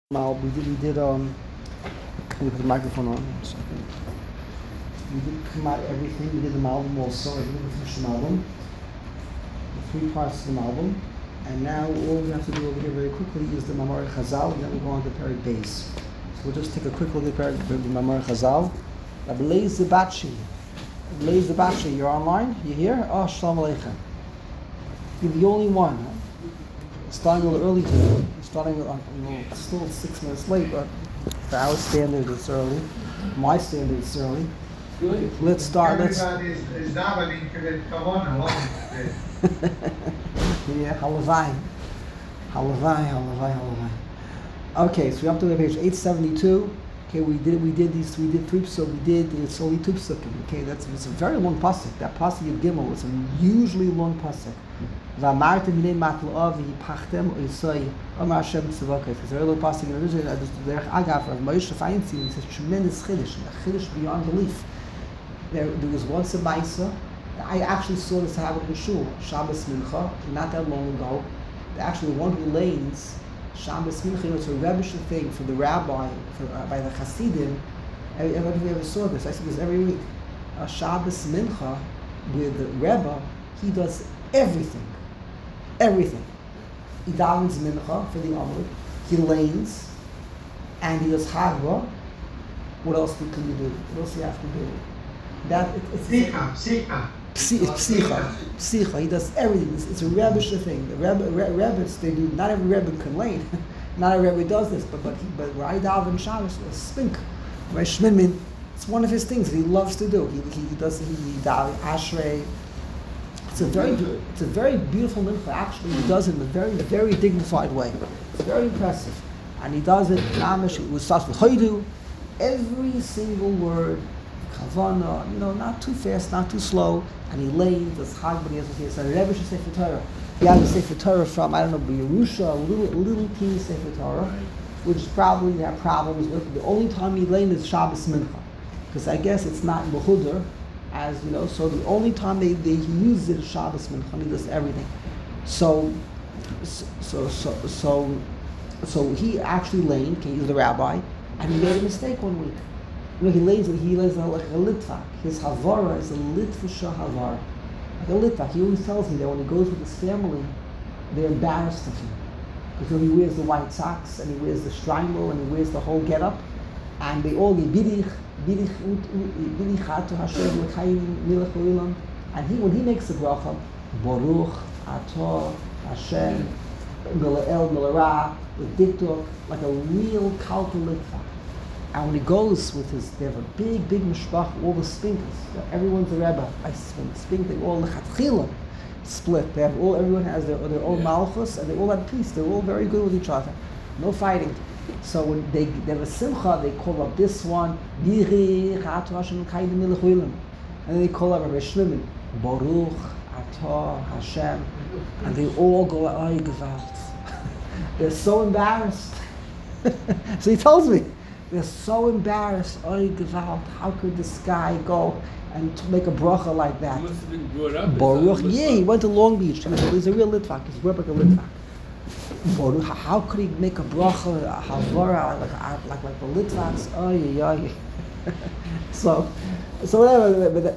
Can you put the microphone on? 1 second. We did come out everything. We did the album also. I didn't finish the album. The 3 parts of the album. And now all we have to do over here very quickly is the Mamar Chazal, and then we'll go on to Perek Beis. So we'll just take a quick look at the Mamar Chazal. Rabbi Zabachi. Rabbi Zabachi, you're online? You here? Oh, Shalom Aleichem. You're the only one. It's starting a little early today. It's still 6 minutes late, but for our standard it's early. My standard it's early. Good. Let's start. Everybody is davening to the Kavanah. Yeah, halavai. Okay, so we're up to page 872. Okay, we did 3, so it's only 2 psukim. Okay, it's a very long pasuk. That pasuk Yud Gimel is a usually long pasuk. V'amartem hinei matlo v'yipachtem oisoi Amar Hashem tzavokes. It's a very long pasuk. And originally, the Agaf of Moshe Feinstein, it's a tremendous chiddush, a chiddush beyond belief. There was once a Maisa. I actually saw this happen in Shul, Shabbos Mincha, not that long ago. Actually, one who lanes Shabbos Mincha, it's a rebbish thing for the rabbi, by the Hasidim. I don't know if you ever saw this. I see this every week. Shabbos Mincha, with the Rebbe, he does everything. Everything. He davens Mincha for the Amud, he lanes, and he does Hagba. What else can you do? What else do you have to do? Psicha. He does everything. It's a rebbish thing. The Rebbes, they do. Not every Rebbe can lane. Not every Rebbe does this. But where I daven Shabbos, a spink. Where Shminmin, it's one of his things that he loves to do. He daven Ashrei. It's a very beautiful mincha. Actually, he does it in a very, very dignified way. It's very impressive, and he does it. It starts with Hoidu. Every single word. Kavana, not too fast, not too slow, and he lays this hard, but he has a Rebbe Sefer Torah. He has a Sefer Torah from, I don't know, Yerusha, a little teeny Sefer Torah, which probably they have problems with. The only time he lays is Shabbos Mincha, because I guess it's not Mehudar, as you know, so the only time he uses it is Shabbos Mincha, and he does everything. So he actually laid, he's the rabbi, and he made a mistake one week. He lays like a litvak. His havara is a litvusha havara. Like a litvak. He always tells me that when he goes with his family, they're embarrassed of him. Because he wears the white socks, and he wears the shtreimel, and he wears the whole getup. And they all get bidich chatu Hashem l'chayim milach olam. And when he makes the bracha, Baruch Atah Hashem Mila'el Milara, with diktuk, like a real kalta litvak. And when he goes with they have a big mishpach, all the spinkers. Everyone's a Rebbe. I spink, they all lechatchila split. Everyone has their own malchus, and they're all at peace. They're all very good with each other. No fighting. So when they have a simcha, they call up this one, and then they call up Rabbi Shlomo, Baruch Atah Hashem, and they all go, Oy Gewalt. They're so embarrassed. So he tells me, they're so embarrassed. Oy Gewalt, how could this guy go and make a bracha like that? He must have been brought up. Baruch, he went to Long Beach. He's a real litvak. He's brought up like a litvak. Baruch, how could he make a bracha, a havara, like the litvaks? Oy. So whatever.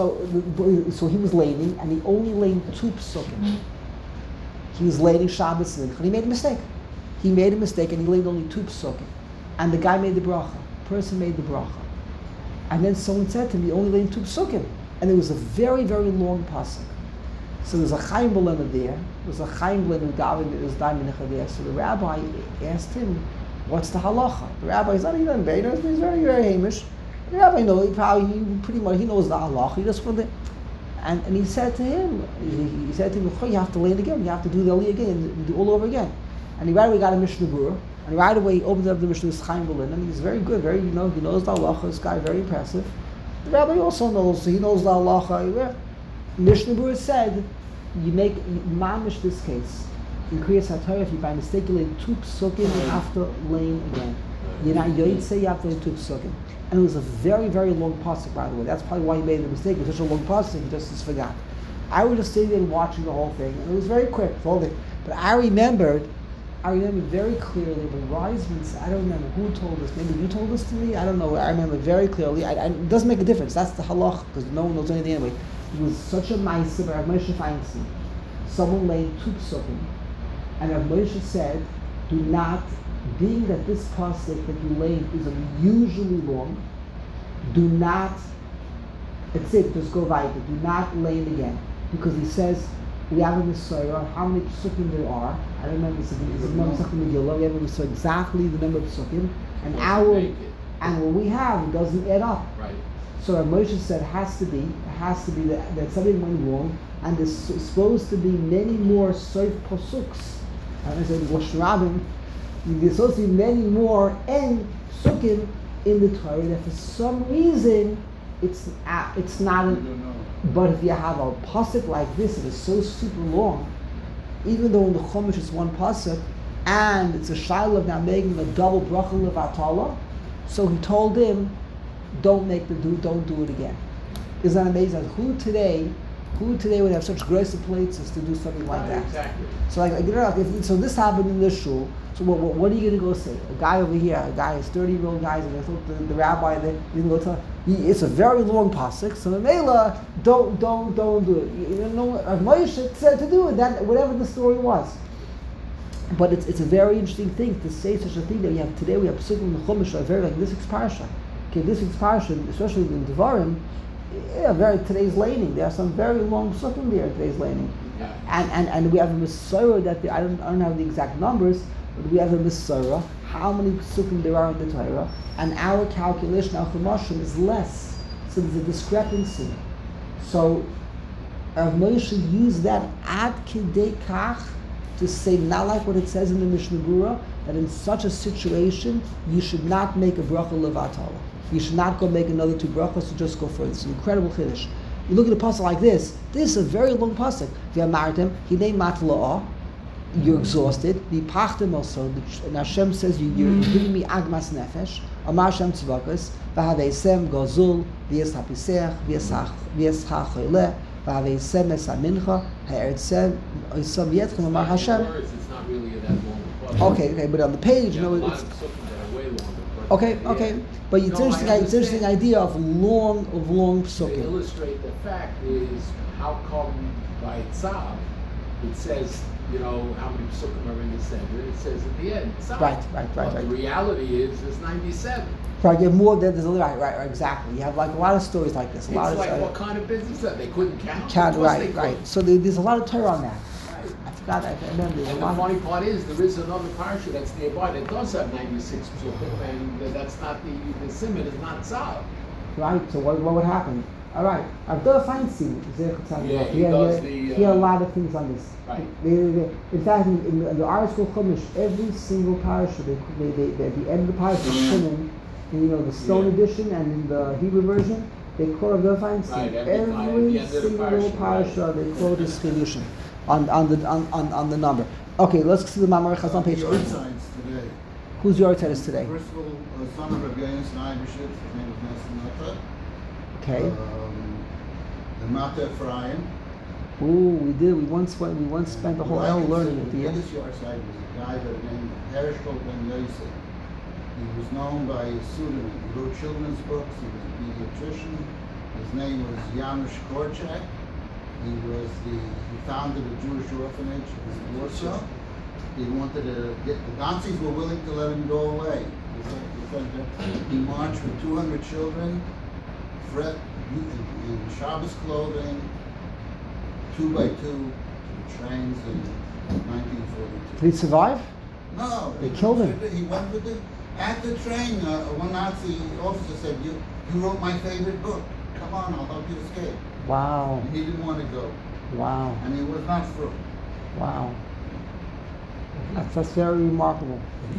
So he was laning, and he only laned 2 psukim. He was laning Shabbos Mincha, and he made a mistake. And he laid only 2 psukim. And the guy made the bracha. Person made the bracha. And then someone said to me, only laid 2 psukim. And it was a very, very long pasuk. So there's a Chaim Bolena there. There's a Chaim Bolena who was Daiminicha there. So the rabbi asked him, what's the halacha? The rabbi is not even Beiner, he's very, very Hamish. The rabbi knows, he knows the halacha. He just wanted, and he said to him, you have to lay it again. You have to do the Aliyah again, and do all over again. And he right away got a Mishnah Berurah. And right away he opened up the Mishnah with Chaim Bolena, and he's very good, he knows the halacha. This guy very impressive. The rabbi also knows, so he knows the halacha. Mishnah Berurah said, you make mamish this case. In Kriyas HaTorah, if you by mistake lay 2 psukim, you have to lay again. You have to lay 2 psukim. And it was a very, very long pasuk, by the way. That's probably why he made the mistake. It was such a long pasuk, he just forgot. I was just sitting there watching the whole thing, and it was very quick, the whole thing. But I remembered I remember very clearly when Wiseman said, I don't remember who told us, maybe you told this to me, I don't know, I remember very clearly, it doesn't make a difference, that's the halach, because no one knows anything anyway. It was such a ma'aser by Rav Moshe Feinstein. Someone laid two psukim, and Rav Moshe said, do not, being that this pasuk that you laid is unusually long, do not, that's it, just go weiter, do not lay it again. Because he says, we have in the Surah how many psukim there are. I don't remember, it's a number of psukim in Megillah. We have so exactly the number of psukim. And what we have, it doesn't add up. Right. So Rav Moshe said it has to be that something went wrong, and there's supposed to be many more Soif Pasuks. I said, Rosh Rabbim, there's supposed to be many more end psukim in the Torah that for some reason it's not. But if you have a pasuk like this that is so super long, even though in the Chumash it's one pasuk, and it's a shiloh of now making a double bracha levatala, so he told him, don't do it again. Isn't that amazing? Who today would have such grace plates as to do something like that? Exactly. So so this happened in this shul. So what are you going to go say? A guy over here, a guy is 30-year-old guys, and I thought the rabbi there, you go tell it's a very long pasuk. So Mela, don't do it. You know, Moshe said to do it. That whatever the story was. But it's a very interesting thing to say such a thing that we have today. We have psukim in the Chumash are very like this week's parsha. Okay, this week's parsha, especially in Devarim, today's laning. There are some very long psukim there in today's laning. Yeah. And we have a Messiah that I don't have the exact numbers, but we have a Messiah, how many psukim there are in the Torah, and our calculation, our Chumashim, is less. So there's a discrepancy. So Rav Moshe used that ad kidei kach to say, not like what it says in the Mishnah Berurah, that in such a situation, you should not make a bracha levatala. You should not go make another two brachas, so just go further. It's an incredible chiddush. You look at a pasuk like this is a very long pasuk. V'amartem, hinei mat la'ah, you're exhausted. V'pachtem also, and Hashem says, you're giving me agmas nefesh. Amar Hashem tzvakas, v'haveisem gozul, v'yes hapisech, v'yes ha'choyleh, v'haveisem es ha'mincha, ha'eretzem, oisam yetchem, Amar Hashem. It's not really that long. Okay, but on the page, it's... Okay, but it's interesting idea of long psukim. To illustrate the fact is how come by Tzav it says, how many psukim are in the center. It says at the end, Tzav. Right. The reality is there's 97. Right, you have more. There's right, exactly. You have like a lot of stories like this. What kind of business is that? They couldn't count. Right. So there's a lot of Torah on that. I remember. And the funny part is there is another parsha that's nearby that does have 96 psukim, and that's not the simon is not Tzav. Right. So what would happen? All right. Avdor Feinstein. He does he had a lot of things on this. Right. In fact, in the article Chumash, every single parasha, they at the end of the parasha, in the Stone edition and in the Hebrew version, they quote Avdor Feinstein. Right, every single parasha, they quote his chidushim on the number. Okay, let's see the Mamar Chazal on page 8. Who's your Tzeres today? First of all, son of Rabbi Yonis Neibishit, his name is Nesson Nata. Okay. The Mata Ephraim. Ooh, we did. We once spent the whole hour learning at the end. The biggest side was a guy by the name of Hereshkol Ben Yosef. He was known by his pseudonym. He wrote children's books. He was a pediatrician. His name was Janusz Korczak. He founded a Jewish orphanage in Warsaw. He wanted to the Nazis were willing to let him go away. He marched with 200 children, in Shabbos clothing, 2 by 2 to trains in 1942. Did he survive? No. They killed him. He went with it. At the train, one Nazi officer said, you wrote my favorite book. Come on, I'll help you escape. Wow. And he didn't want to go. Wow. And he was not through. Wow. That's very remarkable.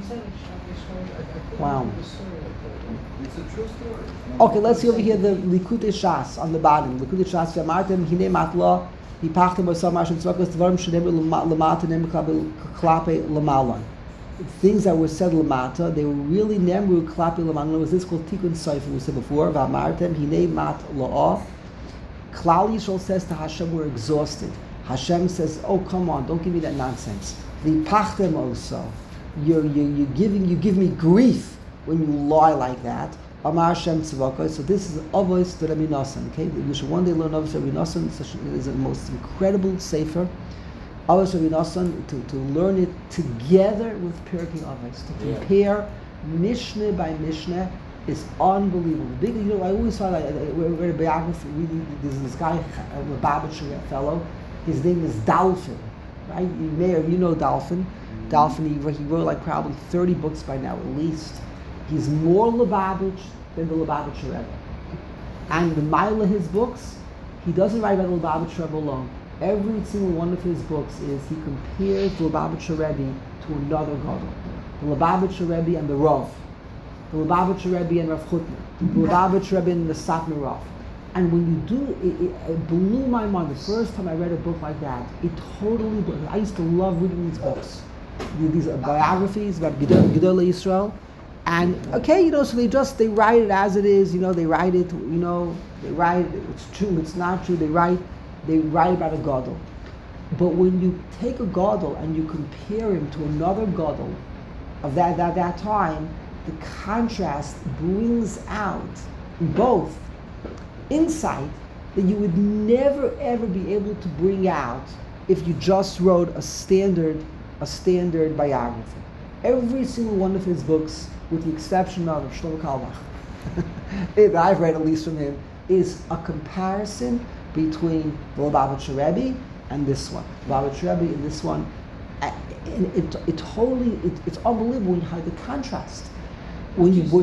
Wow. It's a true story. Okay, let's see over here the Likutei Shas on the bottom. Likutei Shas v'amartem hinei matla hipachtem b'sam Hashem tzvakos dvarim shenemer lamata nemer klape lamalon. Things that were said lamata, they were really nemru klape lamalon. Was this called Tikkun Sofer? We said before. V'amartem hinei mat la'ah. Klal Yisrael says to Hashem, we're exhausted. Hashem says, oh, come on, don't give me that nonsense. the pachtem also. You give me grief when you lie like that. Amar Shem Tzvaka. So this is Avos to Rabbi Nosson. Okay, you should one day learn Avos Rabbi Nosson. It is the most incredible sefer. Avos Rabbi Nosson, to learn it together with Pirkei Avos, to compare Mishnah by Mishnah is unbelievable. Big, I always saw like we read a biography. There's this guy, a Lubavitcher fellow. His name is Dalfin, right? You know Dalfin. Dalfin, he wrote like probably 30 books by now at least. He's more Lubavitch than the Lubavitcher Rebbe. And the Mila, his books, he doesn't write about the Lubavitcher Rebbe alone. Every single one of his books is he compares the Lubavitcher Rebbe to another Gadol. The Lubavitcher Rebbe and the Rav. The Lubavitcher Rebbe and Rav Chutner. The Lubavitcher Rebbe and the Satmar Rav. And when you do, it blew my mind. The first time I read a book like that, it totally blew. I used to love reading these books. These are biographies about Gedolei Yisrael. And okay, so they write it as it is, they write it, they write it, it's true, it's not true, they write about a Gadol. But when you take a Gadol and you compare him to another Gadol of that time, the contrast brings out both insight that you would never ever be able to bring out if you just wrote a standard biography. Every single one of his books, with the exception of Shlomo Carlebach, that I've read at least from him, is a comparison between the Lubavitcher Rebbe and this one. Lubavitcher Rebbe and this one. It's unbelievable how the contrast. When you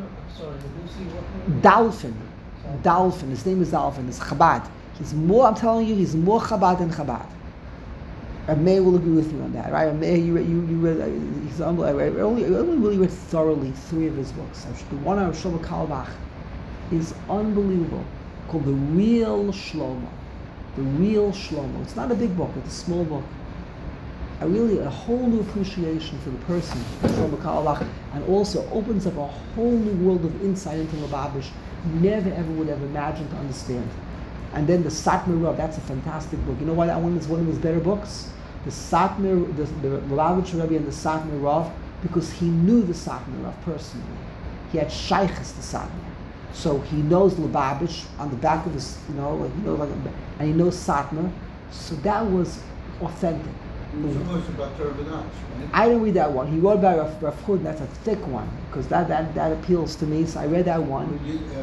Dalfin, his name is Dalfin, it's Chabad. I'm telling you, he's more Chabad than Chabad. Meir will agree with me on that, right? Meir, you read, he's unbelievable. I only really read thoroughly 3 of his books. The one on Shlomo Carlebach is unbelievable, called The Real Shlomo. The Real Shlomo. It's not a big book, it's a small book. A whole new appreciation for the person, Shlomo Carlebach, and also opens up a whole new world of insight into Lubavitch never ever would have imagined to understand. And then the Satmar Rav, that's a fantastic book. You know why that one is one of his better books? The Lubavitcher Rebbe and the Satmar Rav, because he knew the Satmar Rav personally. He had shaykhs to Satmar. So he knows Lubavitch on the back of his, and he knows Satmar. So that was authentic. About Torah, right? I didn't read that one. He wrote about Rav Chutner, that's a thick one, because that appeals to me, so I read that one.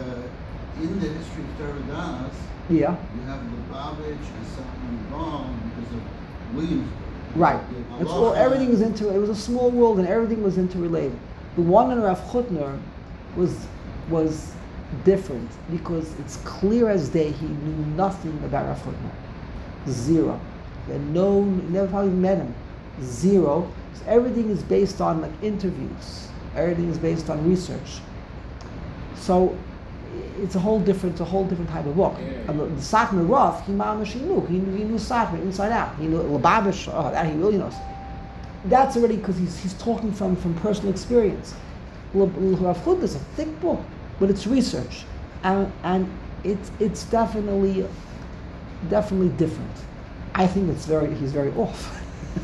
In the history of Torah, yeah. you have Lubavitch and something wrong because of Williamsburg. Right. Everything was it was a small world and everything was interrelated. The one in Rav Chutner was different because it's clear as day he knew nothing about Rav Chutner. Zero. He had never probably met him. Zero. So everything is based on interviews. Everything is based on research. So it's a whole different type of book. Yeah. And the Satmar Rav, he knew Satmar inside out. He knew Lubavitch. That he really knows. That's already because he's talking from personal experience. Rav Chutner is a thick book, but it's research, and it's definitely different. I think he's very off.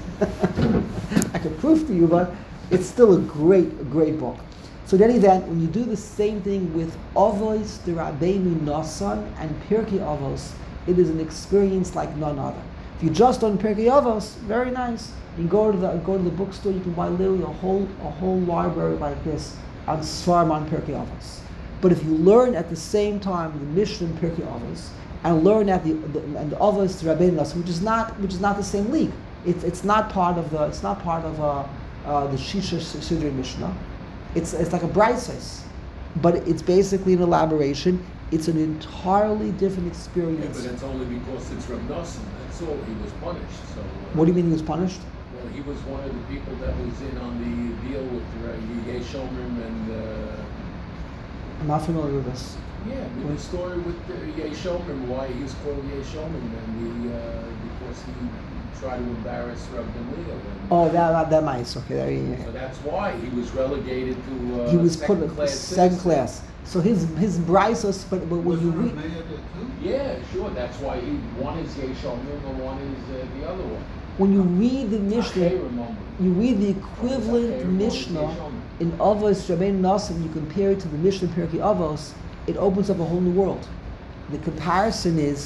I can prove to you, but it's still a great book. So in any event, when you do the same thing with Avos de Rabbeinu Nosson and Pirkei Avos, it is an experience like none other. If you just done Pirkei Avos, very nice. You go to the bookstore, you can buy literally a whole library like this on Sfarim on Pirkei Avos. But if you learn at the same time the Mishnah and Pirkei Avos, and learn at the Avos to Rabbeinu Nosson, which is not the same league. It's not part of the Shisha Sidrei Mishnah. It's like a Braisos, but it's basically an elaboration. It's an entirely different experience. Yeah, but that's only because it's Reb Nosson. That's all. He was punished. So. What do you mean he was punished? Well, he was one of the people that was in on the deal with Yeh Shomrim and. I'm not familiar with this. Yeah, the story with Yeh Shomrim, why he was called Yeh Shomrim, and because he tried to embarrass Reb Gamliel. Oh, that might. Okay, so that's why he was relegated to he was put second class. So his Braisos, but when you read, yeah, sure. That's why one is Yeh Shomrim and one is the other one. When you read the Mishnah, Achera moment. you read the equivalent Mishnah in Avos Rabbeinu Nassim, you compare it to the Mishnah in Pirkei Avos, it opens up a whole new world. The comparison is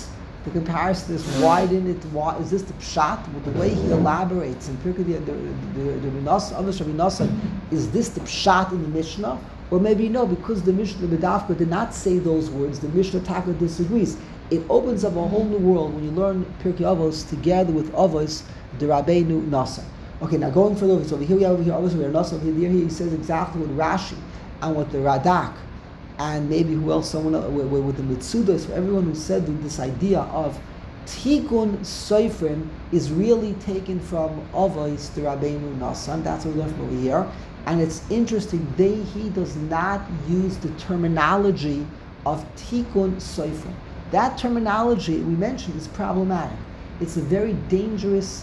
why is this the pshat? Well, the way he elaborates in Pirkei the Avos Rabbeinu Nassim, is this the pshat in the Mishnah? Or maybe no, because the Mishnah, the Bedafka, did not say those words, the Mishnah Taka disagrees. It opens up a whole new world when you learn Pirkei Avos together with Avos the Rabbeinu Nassim. Okay, now going further over, so over here we have obviously Nassim, over here he says exactly what Rashi and what the Radak and maybe who else, someone else, with the Mitzudas, everyone who said that this idea of Tikkun Soifrim is really taken from Avos the Rabbeinu Nassim. That's what we learned from over here. And it's interesting, he does not use the terminology of Tikkun Soifrim. That terminology we mentioned is problematic. It's a very dangerous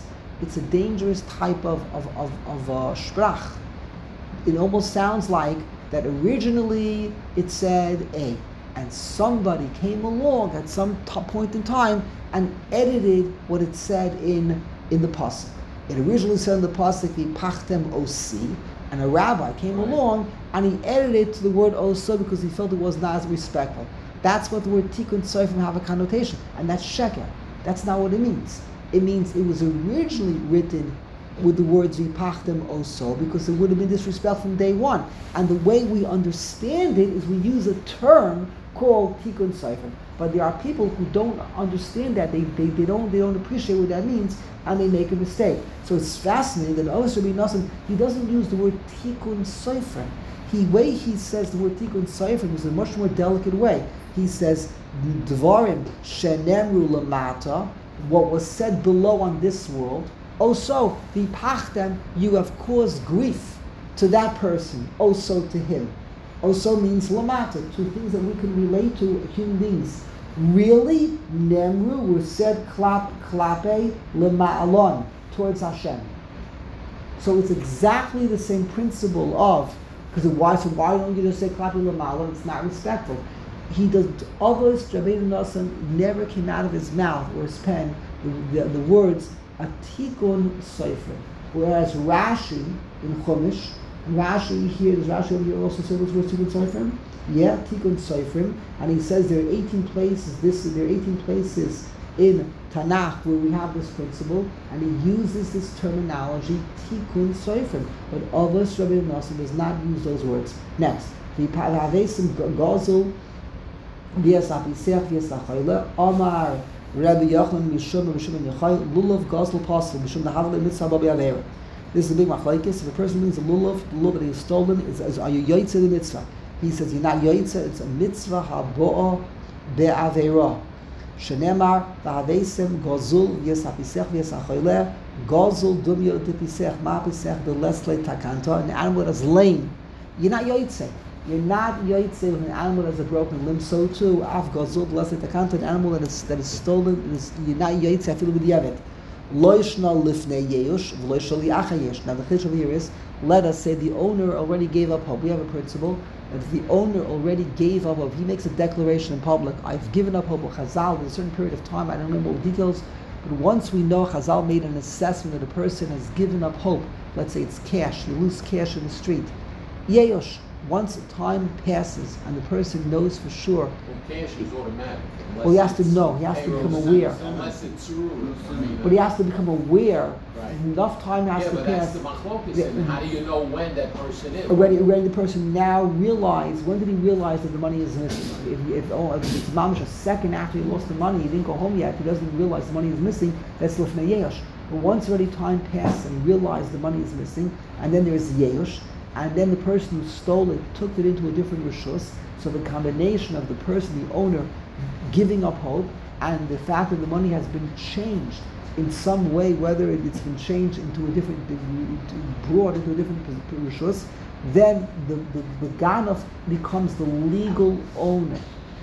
type of sprach. It almost sounds like that originally it said A, and somebody came along at some point in time and edited what it said in the pasuk. It originally said in the pasuk V'pachtem osi, and a rabbi came along and he edited it to the word oso because he felt it was not as respectful. That's what the word tikkun soifim have a connotation, and that's sheker. That's not what it means. It means it was originally written with the words v'pachtem oso because it would have been disrespectful from day one. And the way we understand it is we use a term called tikkun soifim. But there are people who don't understand that. They don't appreciate what that means, and they make a mistake. So it's fascinating that Avos Rabbeinu Nassim, he doesn't use the word tikkun soifim. The way he says the word tikkun soifim is a much more delicate way. He says dvarim shenemru lamata, what was said below on this world. Also, v'pachtem, you have caused grief to that person. Also to him. Also means lamata, to things that we can relate to human beings. Really, nemru was said klape lema'alon, towards Hashem. So it's exactly the same principle of, because why don't you just say klape lema'alon? It's not respectful. He does. Avos Rabbeinu Nassim never came out of his mouth or his pen the words a tikkun soifrim. Whereas Rashi in Chumash, Rashi over here also says those words tikkun soifrim. Yeah, tikkun soifrim, and he says there are 18 places. There are 18 places in Tanakh where we have this principle, and he uses this terminology tikkun soifrim. But Avos Rabbeinu Nassim does not use those words. Next, the Palavesim Gazel. Omar Rabbi Yochanan Mishum Ben Yochai Lulav Gazal Pasul Mishum Nahavle Mitzvah Babi Avera. This is a big machlokes. If a person means a lulav, the lulav that is stolen is are you yoytze the mitzvah? He says you're not yoytze. It's a mitzvah haboa be'avera. Shenemar v'havesem gazul v'yesapisech v'yesachoyleh gazul dum yotipisech ma pisech delesle takanta. An animal that is lame, you're not yoytze. You're not yoytze with an animal that has a broken limb. So too, af gazul delesle takanta, an animal that is stolen. You're not yoytze. I feel with yavet. Lo yishna lifnei yeush v'lo yishna li'acha yesh. Now the chiddush over here is, let us say the owner already gave up hope. We have a principle that if the owner already gave up hope, he makes a declaration in public, I've given up hope with Chazal in a certain period of time, I don't remember all the details, but once we know Chazal made an assessment that a person has given up hope, let's say it's cash, you lose cash in the street, yeush, once time passes and the person knows for sure. Well, cash is automatic. Well, he has to know. He has to become aware. Unless it's true. But he has to become aware. Right. Enough time has to but pass. that's the machlokes. And how do you know when that person is? Already the person now realized. When did he realize that the money is missing? If it's mamish a second after he lost the money, he didn't go home yet. He doesn't realize the money is missing. That's lifnei yeush. But once already time passed and he realized the money is missing, and then there is yeush. And then the person who stole it took it into a different rishus. So the combination of the person, the owner, giving up hope, and the fact that the money has been changed in some way, whether it's been changed into a different, brought into a different rishus, then the ganav becomes the legal owner.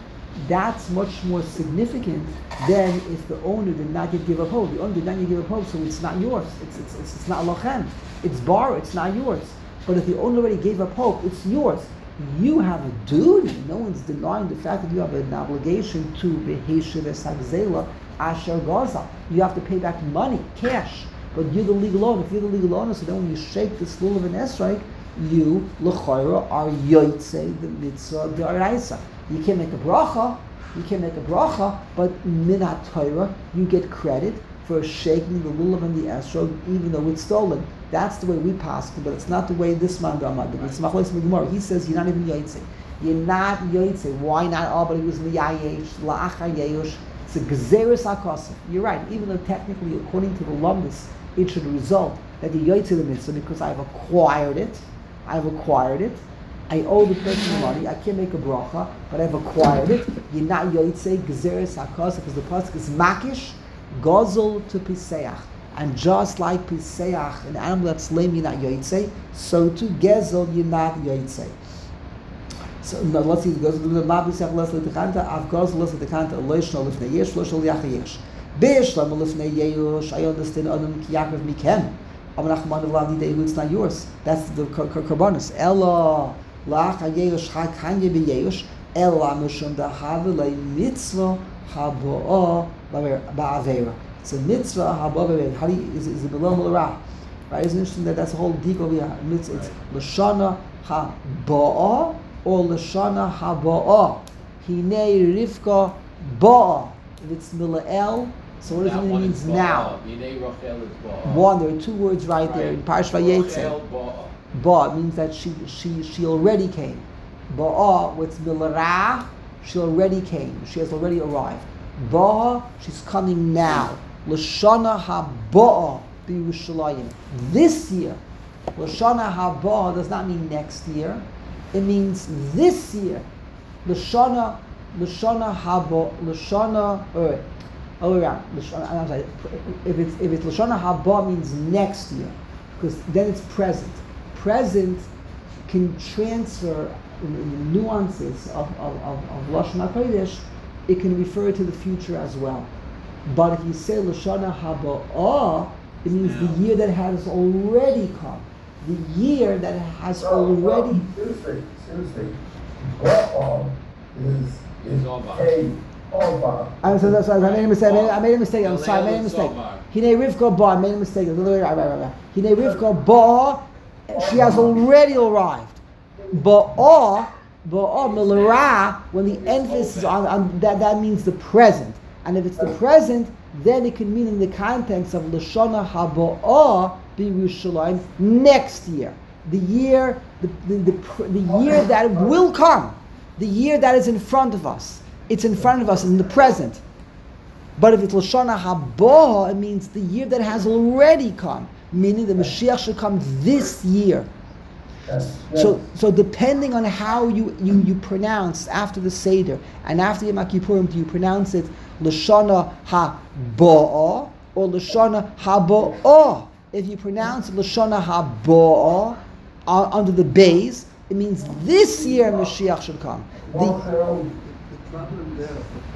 That's much more significant than if the owner did not give up hope. The owner did not give up hope, so it's not yours. It's not lochem. It's borrowed. It's not yours. But if the owner already gave up hope, it's yours. You have a duty. No one's denying the fact that you have an obligation to beheshiv esagzela asher gaza. You have to pay back money, cash. But you're the legal owner. If you're the legal owner, so then when you shake this lulav and esrog, you l'chayra are yotzei the mitzvah d'oraisa. You can't make a bracha. But min ha-Torah, you get credit for shaking the lulav and the esrog, even though it's stolen. That's the way we pass it, but it's not the way this man Gamad. It's machlokes Gemara. He says you're not even yotzei. You're not yotzei. Why not? Oh, but he was liyayesh, la'achar yeyush. It's a gezeres hakosef. You're right. Even though technically, according to the lumdus, it should result that the yotzei the mitzvah because I've acquired it. I owe the person money. I can't make a bracha, but I've acquired it. You're not yotzei gezeres hakosef because the pasuk is makish, gozel to piseach. And just like piseach, an animal that's lame, you're not yotzei. So to gezel, you're not yotzei. So now let's see. Goes to the mabisach less letekanta. Av gozel less letekanta. Loishno lifnei yesh, loishno liachayesh. Beishlam lifnei yesh. I understand Adam Yaakov mikem. Amanachman of it's not yours. That's the karbonis. Ella lachayesh hakanye beyesh. Ella mishum dahavelei mitzvah haboah ba'avera. It's a mitzvah haboah. How do you, is it below l'ra? Right? Isn't it interesting that that's a whole deep over here? Mitzvah. It's l'shana haboah. Or l'shana haboah. Hinei rivka ba'a. If it's mila'el, so what does it mean? Means now. One, there are two words right there in Parsh Vayetze. Ba means that she already came. Ba'a, what's mila'ra, she already came. She has already arrived. Ba'a, she's coming now. L'shana haba'a b'Yerushalayim. This year. L'shana haba'a does not mean next year. It means this year. L'shana haba, l'shana, all around. I'm sorry. If it's l'shana haba means next year, because then it's present. Present can transfer in the nuances of lashon hakodesh. It can refer to the future as well. But if you say l'shana haba, it means the year that has already come. The year that has already. Seriously. Ba'al is over. I'm sorry, I made a mistake. I'm sorry, I made a mistake. Hinei Rivka Ba, I made a mistake. Hinei Rivka Ba, she has already arrived. Ba'a Milara, when the emphasis is on that means the present. And if it's the present, then it can mean in the context of Lashana Haba'a b'Yerushalayim next year. The year that will come. The year that is in front of us. It's in front of us in the present. But if it's Lashana Haba, it means the year that has already come. Meaning the Mashiach should come this year. Yes. So depending on how you pronounce after the Seder and after Yom Kippurim, do you pronounce it Lashana Haba or Lashana Haba? If you pronounce Lashana Haba under the base, it means this year Mashiach should come. The problem there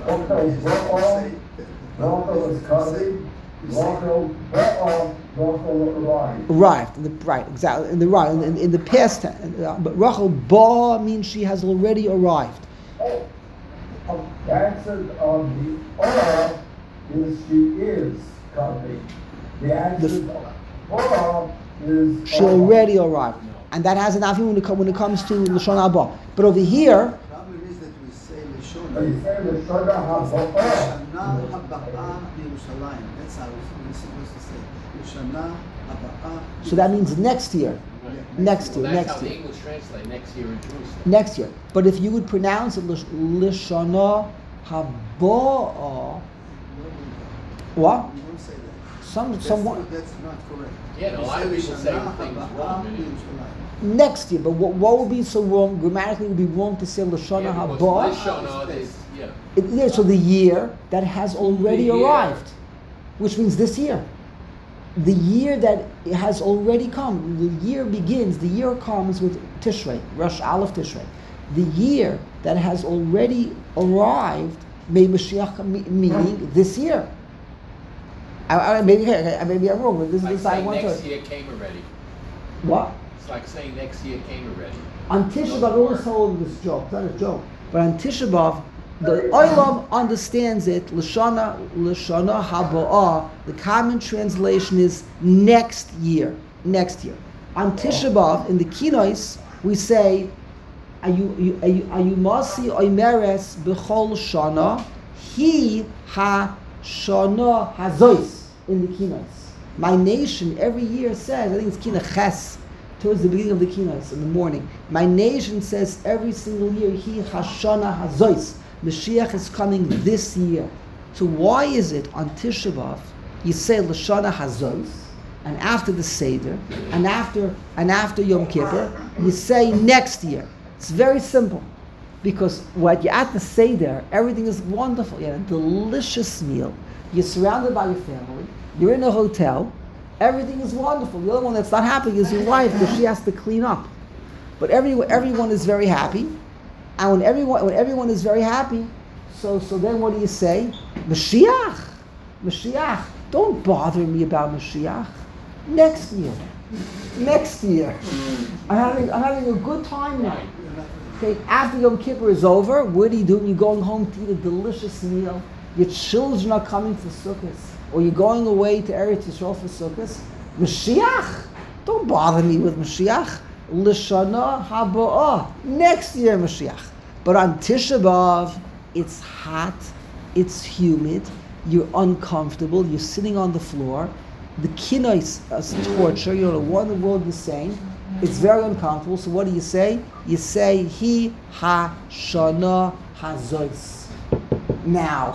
right, exactly. In the past tense, but Rachel Ba means she has already arrived. The accent of the or is she is coming. The accent of or is she already arrived, and that has an afim when it comes to Lashon Haba. But over here. The problem is that we say you Lashon say the Shana Haba. Lashana Haba'a Yerushalayim. That's how we're supposed to say. Lashana Haba'a. So that means next year. Next year. That's how the English translate next year in Jerusalem. Next year. But if you would pronounce it Lashana Haba, what? We don't say that. Someone That's not correct. Yeah, a lot of people say things wrong. next year. But what would be so wrong? Grammatically, it would be wrong to say Lashana Haba. So the year that has already arrived, which means this year. The year that has already come. The year begins. The year comes with Tishrei, Rosh Aleph Tishrei. The year that has already arrived, may Mashiach meaning this year. Maybe I'm wrong, but this is the side I want to. Next year came already. What? It's like saying next year came already. On Tisha B'Av, I always told this joke. It's not a joke, but on Tisha B'Av, The Olam understands it, Lashana Haba'ah, the common translation is next year. Next year. On Tisha B'Av, in the Kinois, we say, Ayumasi Oimeres B'chol Shana, He ha-Shana Hazois, in the Kinois. My nation every year says, I think it's Kina Ches, towards the beginning of the Kinois, in the morning. My nation says every single year, He ha-Shana Hazois. Mashiach is coming this year. So why is it on Tisha B'Av you say Lashana Hazois, and after the Seder, and after Yom Kippur, you say next year? It's very simple, because when you're at the Seder, everything is wonderful. You had a delicious meal. You're surrounded by your family. You're in a hotel. Everything is wonderful. The only one that's not happy is your wife, because she has to clean up. But everyone is very happy. And when everyone is very happy, so then what do you say? Mashiach, don't bother me about Mashiach. Next year. I'm having a good time now. Okay, after Yom Kippur is over, what are you doing? You're going home to eat a delicious meal. Your children are coming for Sukkot, or you're going away to Eretz Yisrael for Sukkot. Mashiach, don't bother me with Mashiach. L'shana haba'ah, next year Mashiach. But on Tisha B'Av, it's hot, it's humid, you're uncomfortable, you're sitting on the floor. The kinois is torture, you don't know what in the world you're saying. It's very uncomfortable, so what do? You say, He ha-shana hazois. Now.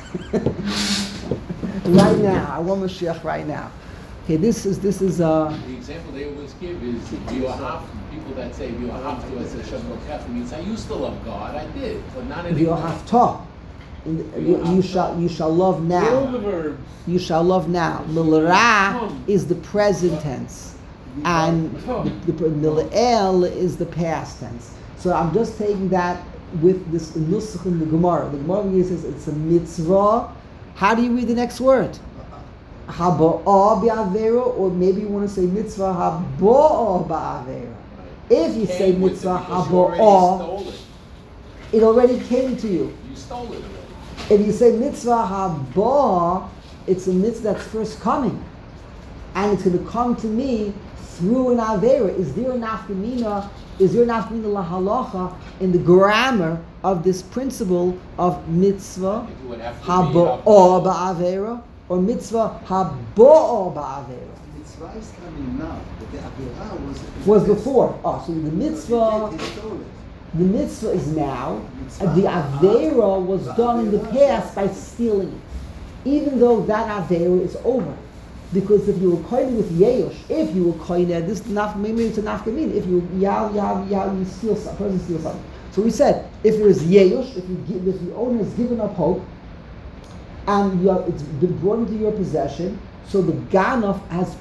Right now. I want Mashiach right now. Okay, this is The example they always give is people that say V'yohavtu as Hashem Elokecha means I used to love God, I did, but not anymore. V'yohavta. You shall love now. You shall love now. Milra is the present tense, and the mil'el is the past tense. So I'm just taking that with this nusach in the Gemara. The Gemara says it's a mitzvah. How do you read the next word? Haba'ah ba'avera, or maybe you want to say mitzvah haba'ah ba'avera. If you say mitzvah haba'ah, it already came to you. You stole it already. If you say mitzvah haba'ah, it's a mitzvah that's first coming, and it's going to come to me through an avera. Is there an nafkamina lahalacha in the grammar of this principle of mitzvah haba'ah ba'avera? Or mitzvah haba'ah ba'avera. Mitzvah is coming now, but the avera was before. Oh, so the mitzvah is now. The avera was done in the past by stealing it, even though that avera is over. Because if you were koine with yeush, this maybe it's a nafkamin. If you steal something, person steals something. So we said if there is yeush, if the owner has given up hope, and it's been brought into your possession, so the Ganav has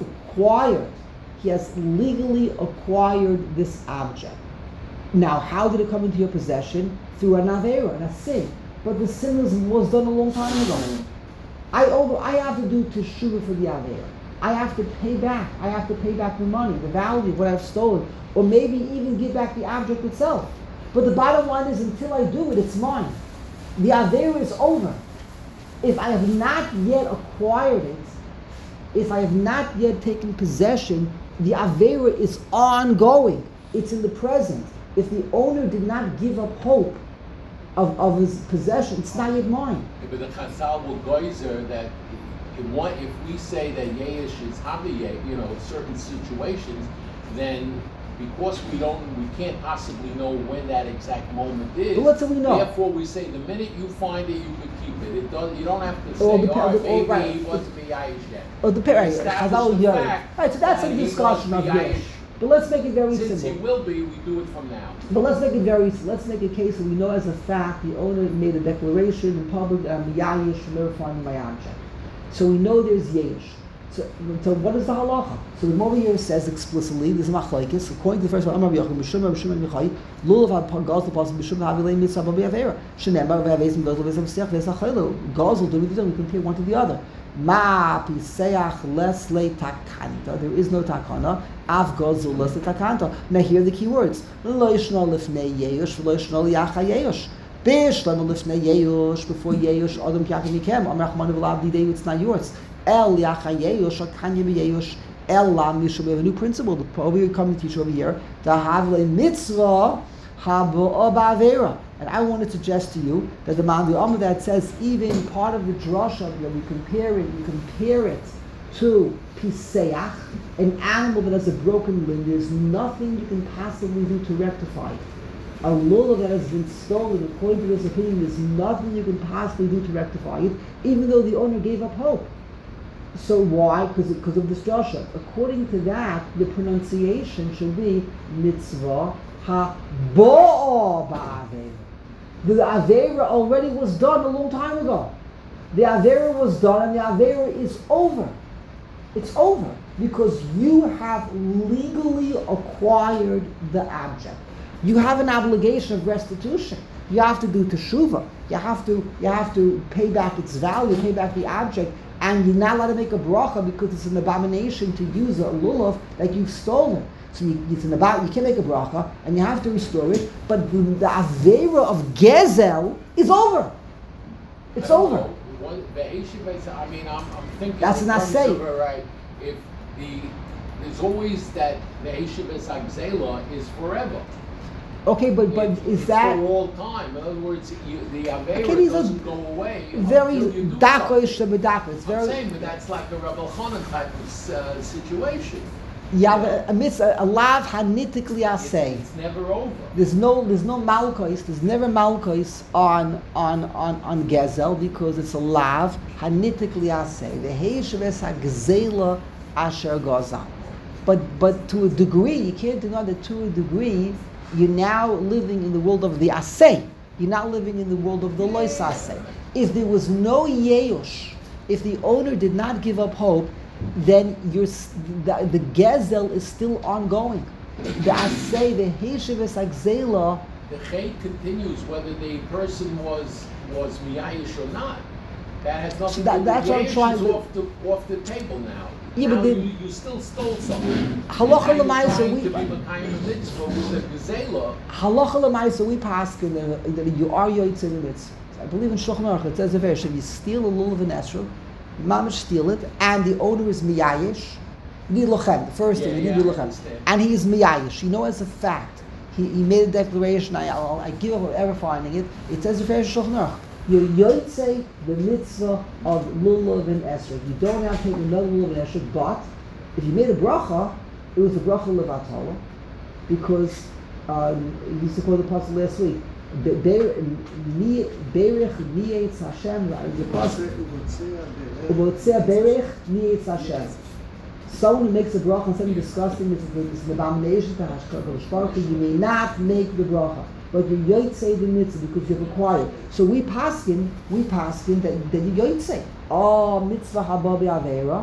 he has legally acquired this object. Now, how did it come into your possession? Through an avera, and a sin. But the sin was done a long time ago. I have to do teshuvah for the avera. I have to pay back. I have to pay back the money, the value of what I've stolen, or maybe even give back the object itself. But the bottom line is, until I do it, it's mine. The avera is over. If I have not yet acquired it, if I have not yet taken possession, the avera is ongoing. It's in the present. If the owner did not give up hope of his possession, it's not yet mine. Yeah, but the Chazal will geyser that if we say that Yesh is Haviyeh, certain situations, then because we can't possibly know when that exact moment is. But let's say we know. Therefore, we say the minute you find it, you could keep it. You don't have to say, maybe he wasn't Yayish yet. Oh, the parent. Right, so that's a discussion of Yesh. But let's make it very simple. Since he will be, we do it from now. But let's make a case where we know as a fact the owner made a declaration in public that I'm Yayish for never finding my object. So we know there's Yesh. So what is the halacha? So the Gemara here says explicitly, this is machlokes, according to the first one, Amar B'Yochim, B'Shum B'Yochai, Lulav HaGaz L'Pas B'Shum Ha'avilei Mitzvah B'Avera, Shenemar V'Avezim Gaz L'Vezim Seach V'Esachaylo, Gaz will do with we compare one to the other. Ma Piseach Les Le Takanta, there is no takana, Av Gaz Les Le Takanta. Now here are the key words, Lo Yishna Lifnei Yeyosh, Lo Yishna Liacha Yeyosh. Bishlam lifnei Yeush, before Yeush, Adam Yakim Yikem, Amar Chmanu V'Lav Didei, it's not yours. El Yacha Yeush, Akanya Yeush, El Lam Yishuv. We have a new principle. The over here coming to teach over here. To have a mitzvah habu'ah ba'avera. And I want to suggest to you that the Ma'an Amma that says even part of the drasha that we compare it to piseach, an animal that has a broken limb. There's nothing you can possibly do to rectify it. A lulav that has been stolen, according to this opinion, there's nothing you can possibly do to rectify it, even though the owner gave up hope. So why? Because of this drasha. According to that, the pronunciation should be mitzvah ha-bo'ah ba'avera. The avera already was done a long time ago. The avera was done, and the avera is over. It's over because you have legally acquired the object. You have an obligation of restitution. You have to do teshuvah. You have to pay back its value, pay back the object, and you're not allowed to make a bracha because it's an abomination to use a lulav that you've stolen. So you can't make a bracha, and you have to restore it. But the avera of gezel is over. It's over. I'm thinking. That's not safe. Right? If there's always that the Heshibes Agzela is forever. Okay, but is that for all time? In other words, the avera doesn't go away. Very dako. It's very. I'm saying, but that's like a Rebbe Chanan type of situation. Yeah, a lav hanitikli asay. It's never over. There's no malchus. There's never malchus on gezel because it's a lav hanitikli asay. The heishaves hagzela asher gazal. But to a degree, you can't deny that to a degree, you're now living in the world of the asay. You're not living in the world of the lois asay. If there was no yeush, if the owner did not give up hope, then the gezel is still ongoing. The asay, the heishaves agzela. The chay continues whether the person was miyayish or not. That has nothing to do with that's what I'm trying is to. off the table now. Yeah, now but you still stole something. Halacha l'maisa, we to be Mekayim mitzvah with the gezela. Halacha l'maisa, we paskin that you are yoytze in the mitzvah. I believe in Shulchan Aruch it says a verse: if you steal a lulav and esrog, mamash steal it, and the owner is miyayish, you need lochem. The first thing you need lochem, and he is miyayish. You know as a fact, he made a declaration. I give up ever finding it. It says a verse in Shulchan Aruch. You yoytze the mitzvah of lulav and esrog. You don't have to take another lulav and esrog, but if you made a bracha, it was a bracha levatala, because you used to quote the pasuk last week. Berech ni'etz Hashem. The pasuk. Uvotzea berech ni'etz Hashem. Someone who makes a bracha on something disgusting is an abomination to Hashkadosh. You may not make the bracha, but you yoytze the mitzvah because you've acquired. So we paskin that you yoytze. Oh, mitzvah haba be'avera.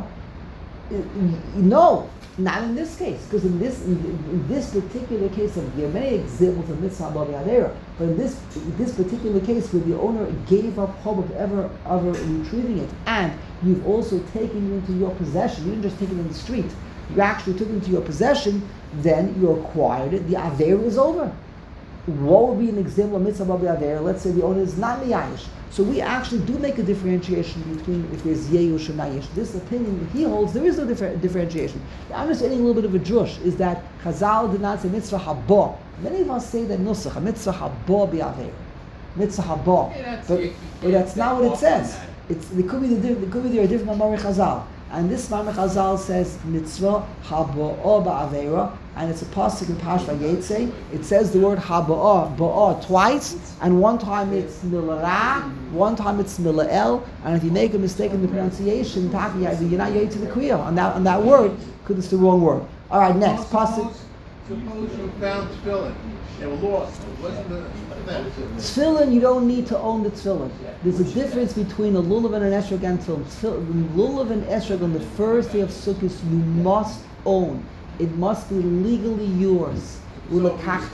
No, not in this case, because in this particular case, there are many examples of mitzvah haba be'avera, but in this particular case where the owner gave up hope of ever retrieving it, and you've also taken it into your possession, you didn't just take it in the street, you actually took it into your possession, then you acquired it, the avera is over. What would be an example of mitzvah haba be'avera? Let's say the owner is not miyayish. So we actually do make a differentiation between if there's yeush or not yeush. This opinion that he holds, there is no differentiation. I'm just adding a little bit of a drush, is that Chazal did not say mitzvah haba. Many of us say that nusach, mitzvah haba be'avera. Mitzvah haba. But that's not what it says. It could be there are different Mamari Chazal. And this Mamari Chazal says mitzvah haba'ah ba'avera, and it's a pasuk in Parshas Vayetze. It says the word haba'ah twice, and one time it's milara, one time it's mila'el, and if you make a mistake in the pronunciation, you're not yet to the kriya on that word because it's the wrong word. All right, next pasuk. Suppose you found tefillin and lost. It wasn't the Tefillin, you don't need to own the tefillin. There's a difference between a lulav and an esrog and tefillin. Lulav and esrog on the first day of Sukkot you must own. It must be legally yours. No,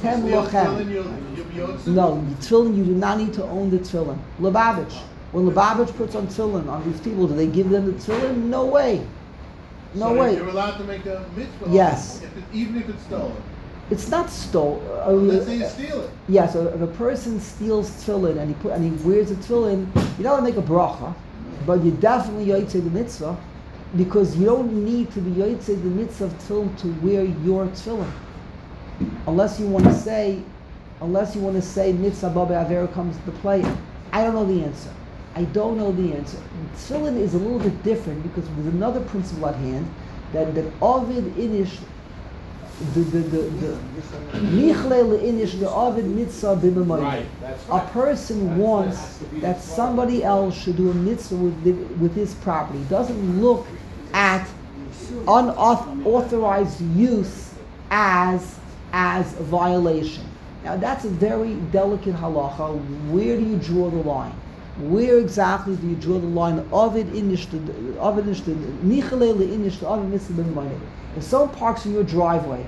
tefillin, you do not need to own the tefillin. Lubavitch. When Lubavitch puts on tefillin on these people, do they give them the tefillin? No way. No way. You're allowed to make a mitzvah. Yes. Even if it's stolen. It's not stole. Let's say you steal it. Yeah, so if a person steals tefillin and he wears a tefillin, you're not gonna make a bracha, but you definitely yotzei the mitzvah, because you don't need to be yotzei the mitzvah of tefillin to wear your tefillin, unless you want to say mitzvah baba avera comes into play. I don't know the answer. I don't know the answer. Tefillin is a little bit different because there's another principle at hand that Ovid Inish, the Michle Inish, the Ovid Mitzvah B'Mamayim. Right, that's A right. person That's wants has to be that the somebody else should do a mitzvah with his property. He doesn't look at unauthorized use as a violation. Now that's a very delicate halacha. Where do you draw the line? Where exactly do you draw the line? Ovid inish the nichalei leinish the ovid mitzvah b'mayne. If someone parks in your driveway,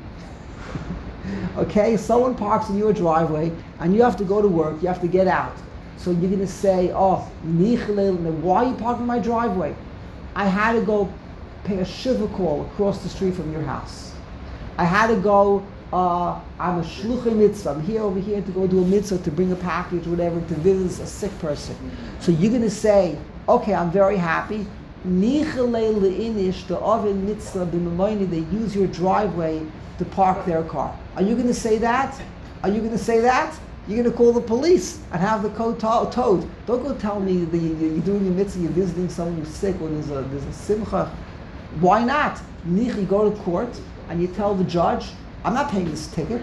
okay, someone parks in your driveway, and you have to go to work, you have to get out. So you're going to say, oh, nichalei, why are you parking in my driveway? I had to go pay a shiva call across the street from your house. I had to go. I'm a shluchei mitzvah. I'm here over here to go do a mitzvah, to bring a package, whatever, to visit a sick person. So you're going to say, okay, I'm very happy. Nichalei leinish the ovid mitzvah b'mamayni. They use your driveway to park their car. Are you going to say that? Are you going to say that? You're going to call the police and have the code towed. Don't go tell me you're doing a mitzvah, you're visiting someone who's sick, or there's a simcha. Why not? You go to court and you tell the judge, I'm not paying this ticket.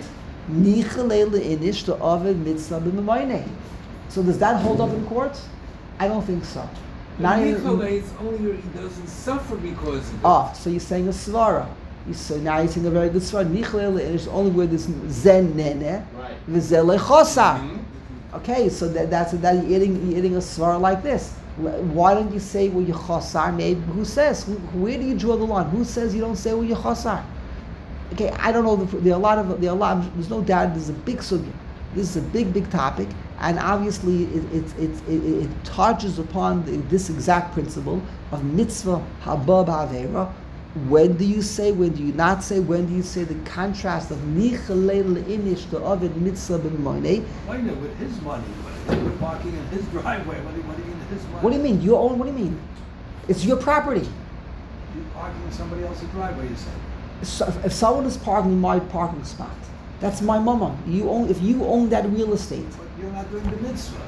So does that hold up in court? I don't think so. Not even, It's only he doesn't suffer because of it. so you're saying a svara. So now you're saying a very good svara. Nichalei is only where this zen nene, v'zel lechosar. Okay, so that's you're eating a svara like this. Why don't you say where you chosar? Maybe who says? Where do you draw the line? Who says you don't say where you chosar? Okay, I don't know. There are a lot. There's no doubt. There's a big sugya. This is a big topic, and obviously it touches upon this exact principle of mitzvah haba b'avera. When do you say? When do you not say? When do you say the contrast of nichalei leinish the ovid mitzvah b'monei? Why not with his money? We're parking in his driveway. What do you mean his money? What do you mean? Your own? What do you mean? It's your property. You're parking in somebody else's driveway, you say. So if someone is parking in my parking spot, that's my mama. If you own that real estate, But you're not doing the mitzvah.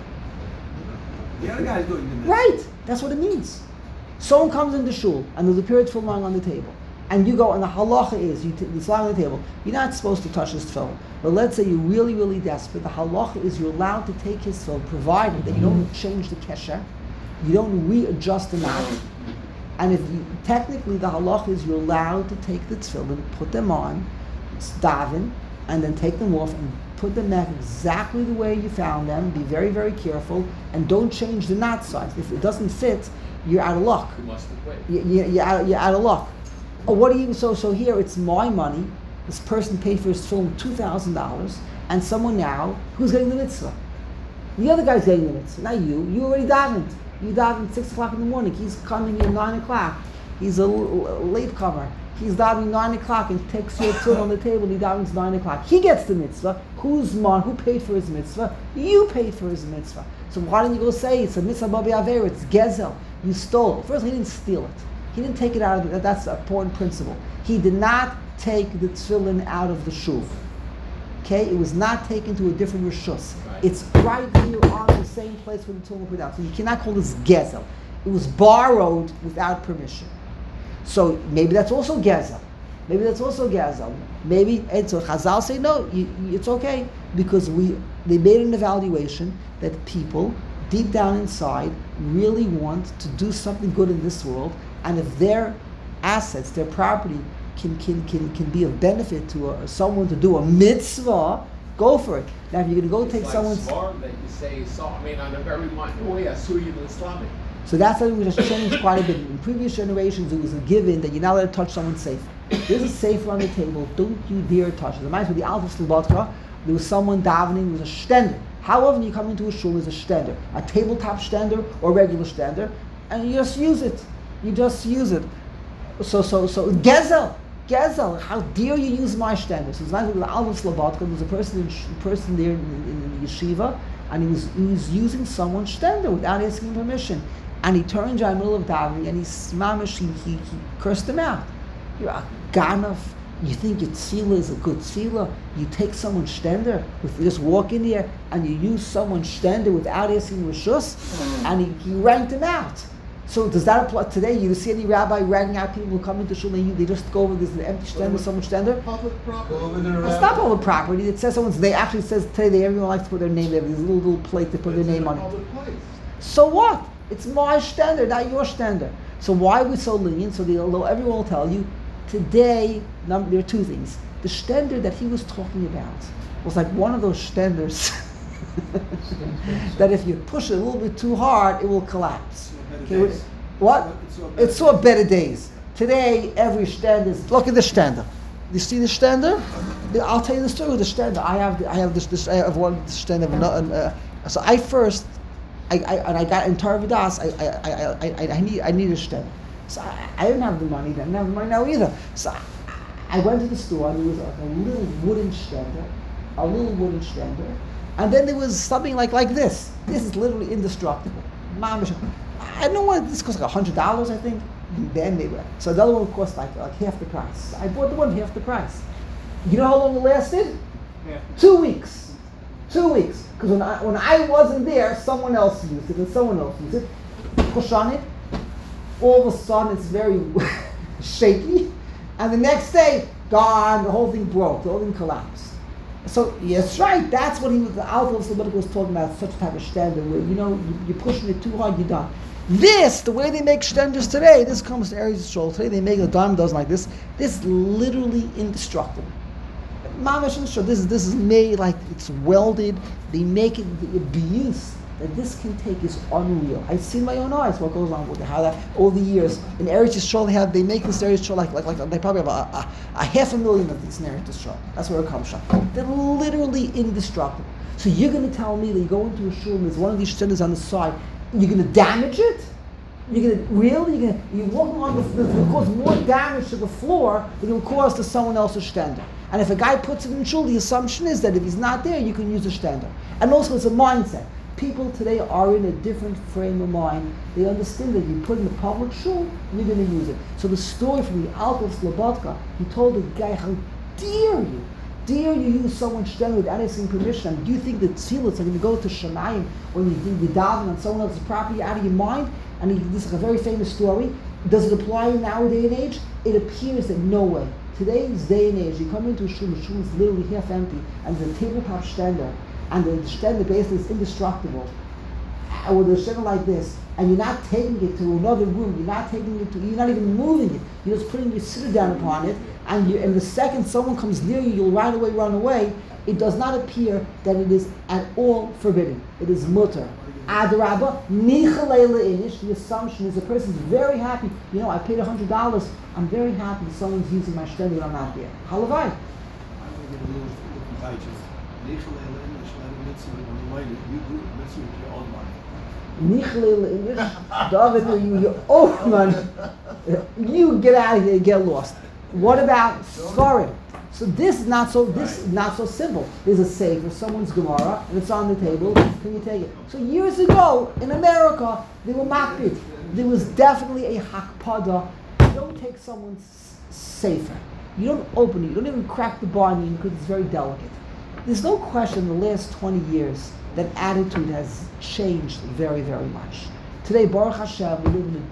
The other guy's doing the mitzvah. right? That's what it means. Someone comes into shul and there's a period of tefillin on the table, and you go and the halacha is it's lying on the table. You're not supposed to touch his tefillin, but let's say you're really desperate. The halacha is you're allowed to take his tefillin, provided that you don't change the kesher, you don't readjust the knot. And technically the halach is you're allowed to take the tefillin, put them on, daven, and then take them off and put them back exactly the way you found them. Be very careful, and don't change the knot size. If it doesn't fit, you're out of luck. You must have quit. You're out of luck. Oh, what do you? So here it's my money. This person paid for his tefillin $2,000, and someone now who's getting the mitzvah. The other guy's getting the mitzvah, not you. You already davened. You daven 6 o'clock in the morning. He's coming in 9 o'clock. He's a late comer. He's davening 9 o'clock and takes your tefillin on the table. He davens 9 o'clock. He gets the mitzvah. Who paid for his mitzvah? You paid for his mitzvah. So why don't you go say it's a mitzvah babi aver? It's gezel. You stole it. First, he didn't steal it. He didn't take it out of. That's an important principle. He did not take the tefillin out of the shuv. Okay, it was not taken to a different rishus. Right. It's right here on the same place where the tefillin was put out. So you cannot call this gezel. It was borrowed without permission. So maybe that's also gezel. Maybe, and so Chazal say no, it's okay because they made an evaluation that people deep down inside really want to do something good in this world, and if their assets, their property can be of benefit to someone to do a mitzvah, go for it. Now if you're going to go take like someone's... smart that you say, on a very minor way, Asuyim Islamic. So that's something which has changed quite a bit. In previous generations, it was a given that you're not allowed to touch someone's safe. There's a safe on the table, don't you dare touch it. It reminds me of the Alta Slobodka. There was someone davening, there was a stender. How often you come into a shul, there's a stender. A tabletop stender or regular stender, and you just use it. So gezel. Gezel, how dare you use my standard? So it's like with Alvin Slobodka, there was a person there in the yeshiva, and he was using someone's standard without asking permission. And he turned around in the middle of davening, and he cursed him out. You're a ganaf. You think your tzila is a good tzila? You take someone's stender, you just walk in there and you use someone's stender without asking rishus, and he ranked him out. So does that apply today? You see any rabbi ranking out people who come into shul and they just go over this empty stender, someone's stender? Public property. It's not public property. It says they actually says today everyone likes to put their name there. There's a little plate to put their name on it. Public place. So what? It's my stender, not your stender. So why are we so lenient? So although everyone will tell you, today, there are two things. The stender that he was talking about was like one of those stenders that if you push it a little bit too hard, it will collapse. Okay, what? It saw better days. Today, every stender is, look at the stender. You see the stender? I'll tell you the story with the stender. I have one stender. So I got in Tarvidas. I need a stender. So I didn't have the money then. I didn't have the money now either. So I went to the store, and there was like a little wooden stender, and then there was something like this. This is literally indestructible. I don't know what this cost, like $100, I think. Then they were. So the other one cost like half the price. I bought the one half the price. You know how long it lasted? Yeah. 2 weeks. 2 weeks. Because when I wasn't there, someone else used it, and someone else used it. Push on it. All of a sudden, it's very shaky, and the next day, gone. The whole thing broke. The whole thing collapsed. So yes, right. That's what the Alter of Slobodka was talking about. Such a type of standard where you're pushing it too hard, you're done. This, the way they make standards today, this comes to Eretz Yisrael today. They make a diamond dozen like this. This is literally indestructible. Mamash and Shah, this is made like it's welded. They make it, the abuse that this can take is unreal. I've seen my own eyes what goes on with it, how that over the years in Eretz Yisrael they make this Eretz Yisrael like they probably have a 500,000 of these in Eretz Yisrael. That's where it comes from. They're literally indestructible. So you're going to tell me that you go into a shul and there's one of these standards on the side, you're going to damage it? You're walking on it's going to cause more damage to the floor than it will cause to someone else's stender. And if a guy puts it in shul, the assumption is that if he's not there, you can use the stender. And also it's a mindset. People today are in a different frame of mind. They understand that you put in the public shul, you're going to use it. So the story from the Alter of Slobodka, he told the guy, how dare you use someone's stender without asking permission? And do you think that tefillahs are going to go to Shemayim when you daven on someone else's property out of your mind? And this is a very famous story. Does it apply in our day and age? It appears that no way. Today's day and age, you come into a shul, the shul is literally half empty, and there's a tabletop stender, and the stender basically is indestructible. With a stender like this, and you're not taking it to another room, you're not even moving it, you're just putting your sitter down upon it, and the second someone comes near you, you'll right away run away. It does not appear that it is at all forbidden. It is mutter. Adrabah, nichalei le'inish. The assumption is the person's very happy. I paid $100. I'm very happy that someone's using my stender when I'm not there. Halavai. Nichalei le'inish. David, you owe money. You get out of here, get lost. What about Sfarim? So this is not so simple. There's a sefer, someone's Gemara, and it's on the table. Can you take it? So years ago in America, they were makpid. There was definitely a hakpada. You don't take someone's sefer. You don't open it. You don't even crack the binding because it's very delicate. There's no question in the last 20 years that attitude has changed very, very much. Today, Baruch Hashem,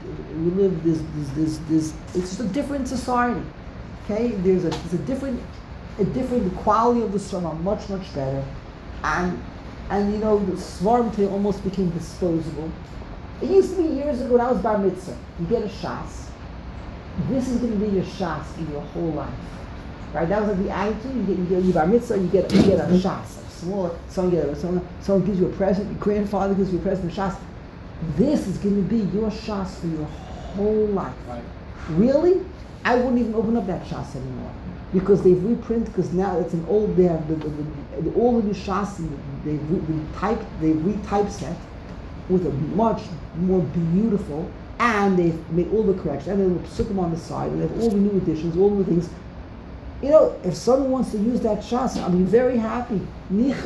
it's just a different society. Okay, there's a different the quality of the sun are much better, and the svarim today almost became disposable. It used to be years ago when I was bar mitzvah, you get a shas. This is going to be your shas in your whole life, right? That was like the attitude. You get your bar mitzvah, you get a shas. Someone gives you a present. Your grandfather gives you a present, a shas. This is going to be your shas for your whole life. Right. Really? I wouldn't even open up that shas anymore because they've reprinted. Because now it's an old. They have all the new shas. They've retypeset with a much more beautiful and they've made all the corrections, and they put them on the side, and they have all the new additions, all the new things. You know, if someone wants to use that shas, I'll be very happy. Because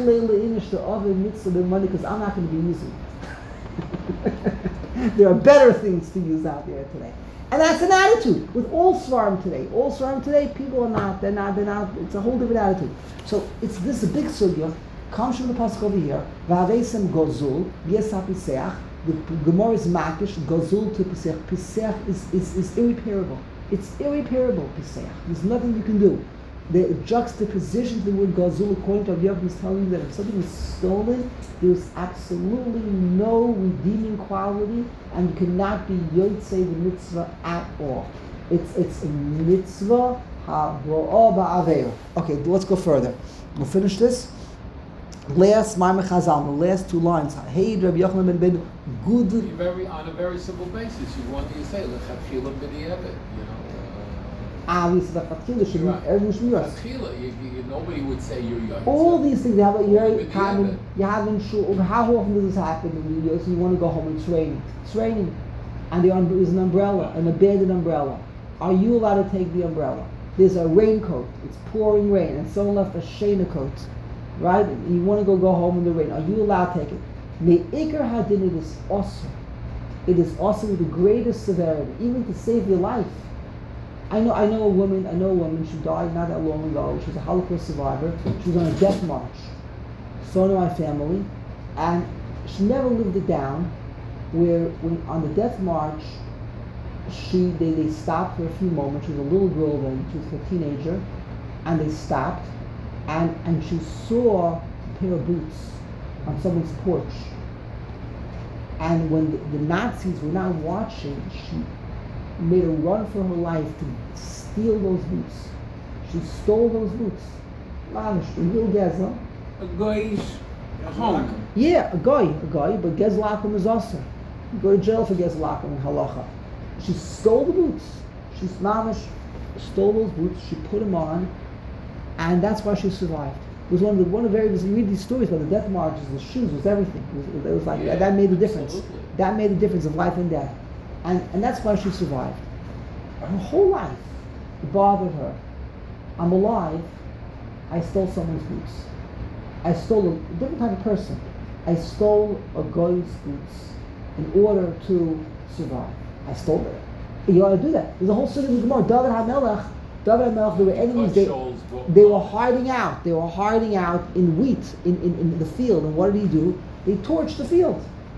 I'm not going to be using it. There are better things to use out there today. And that's an attitude with all Svarim today. All Svarim today, people are not, they're not, it's a whole different attitude. So this is a big sugya, comes from the pasuk over here, V'avesem gozul, yes ha-piseach, the Gemara is makish, gozul to piseach. Piseach is irreparable. It's irreparable, piseach. There's nothing you can do. The juxtaposition to the word gozul, according to Rabbi Yochanan, is telling you that if something is stolen, there is absolutely no redeeming quality, and you cannot be yotzei the mitzvah at all. It's a mitzvah ha'ro'ah ba'aveir. Okay, let's go further. We'll finish this. Last Maimon Chazal, the last two lines. Hey, Rabbi Yochanan ben good. On a very simple basis, you want to say lechatchila b'di'evet, you know. Obviously, the chatchila should be everyone should be yours. Chatchila, nobody would say you're yours. All these things, you have in shul. How often does this happen? You want to go home, it's raining. It's raining, and there's an umbrella, an abandoned umbrella. Are you allowed to take the umbrella? There's a raincoat. It's pouring rain, and someone left a shena coat. Right? You want to go home in the rain. Are you allowed to take it? Me'ikar hadin, it is awesome. It is awesome with the greatest severity, even to save your life. I know a woman, she died not that long ago. She was a Holocaust survivor. She was on a death march. So did my family. And she never lived it down, where when on the death march, they stopped for a few moments. She was a little girl then, she was a teenager, and they stopped. And she saw a pair of boots on someone's porch. And when the Nazis were not watching, she made a run for her life to steal those boots. She stole those boots. Mamish, in Hil Geza. A guy's home. Yeah, a guy, but Gez Lakum is also. You go to jail for Gez Lakum in Halacha. She stole the boots. She's Mamish, stole those boots, she put them on, and that's why she survived. It was one of the very, you read these stories about the death marches, the shoes, was everything. It was like, yeah, that made the difference. absolutely. That made the difference of life and death. And that's why she survived. Her whole life, it bothered her. I'm alive, I stole someone's boots. I stole a different type of person. I stole a guy's boots in order to survive. I stole it. You ought to do that. There's a whole story in the Gemara. David HaMelech, they were enemies. They were hiding out. They were hiding out in wheat in the field. And what did he do? They torched the field.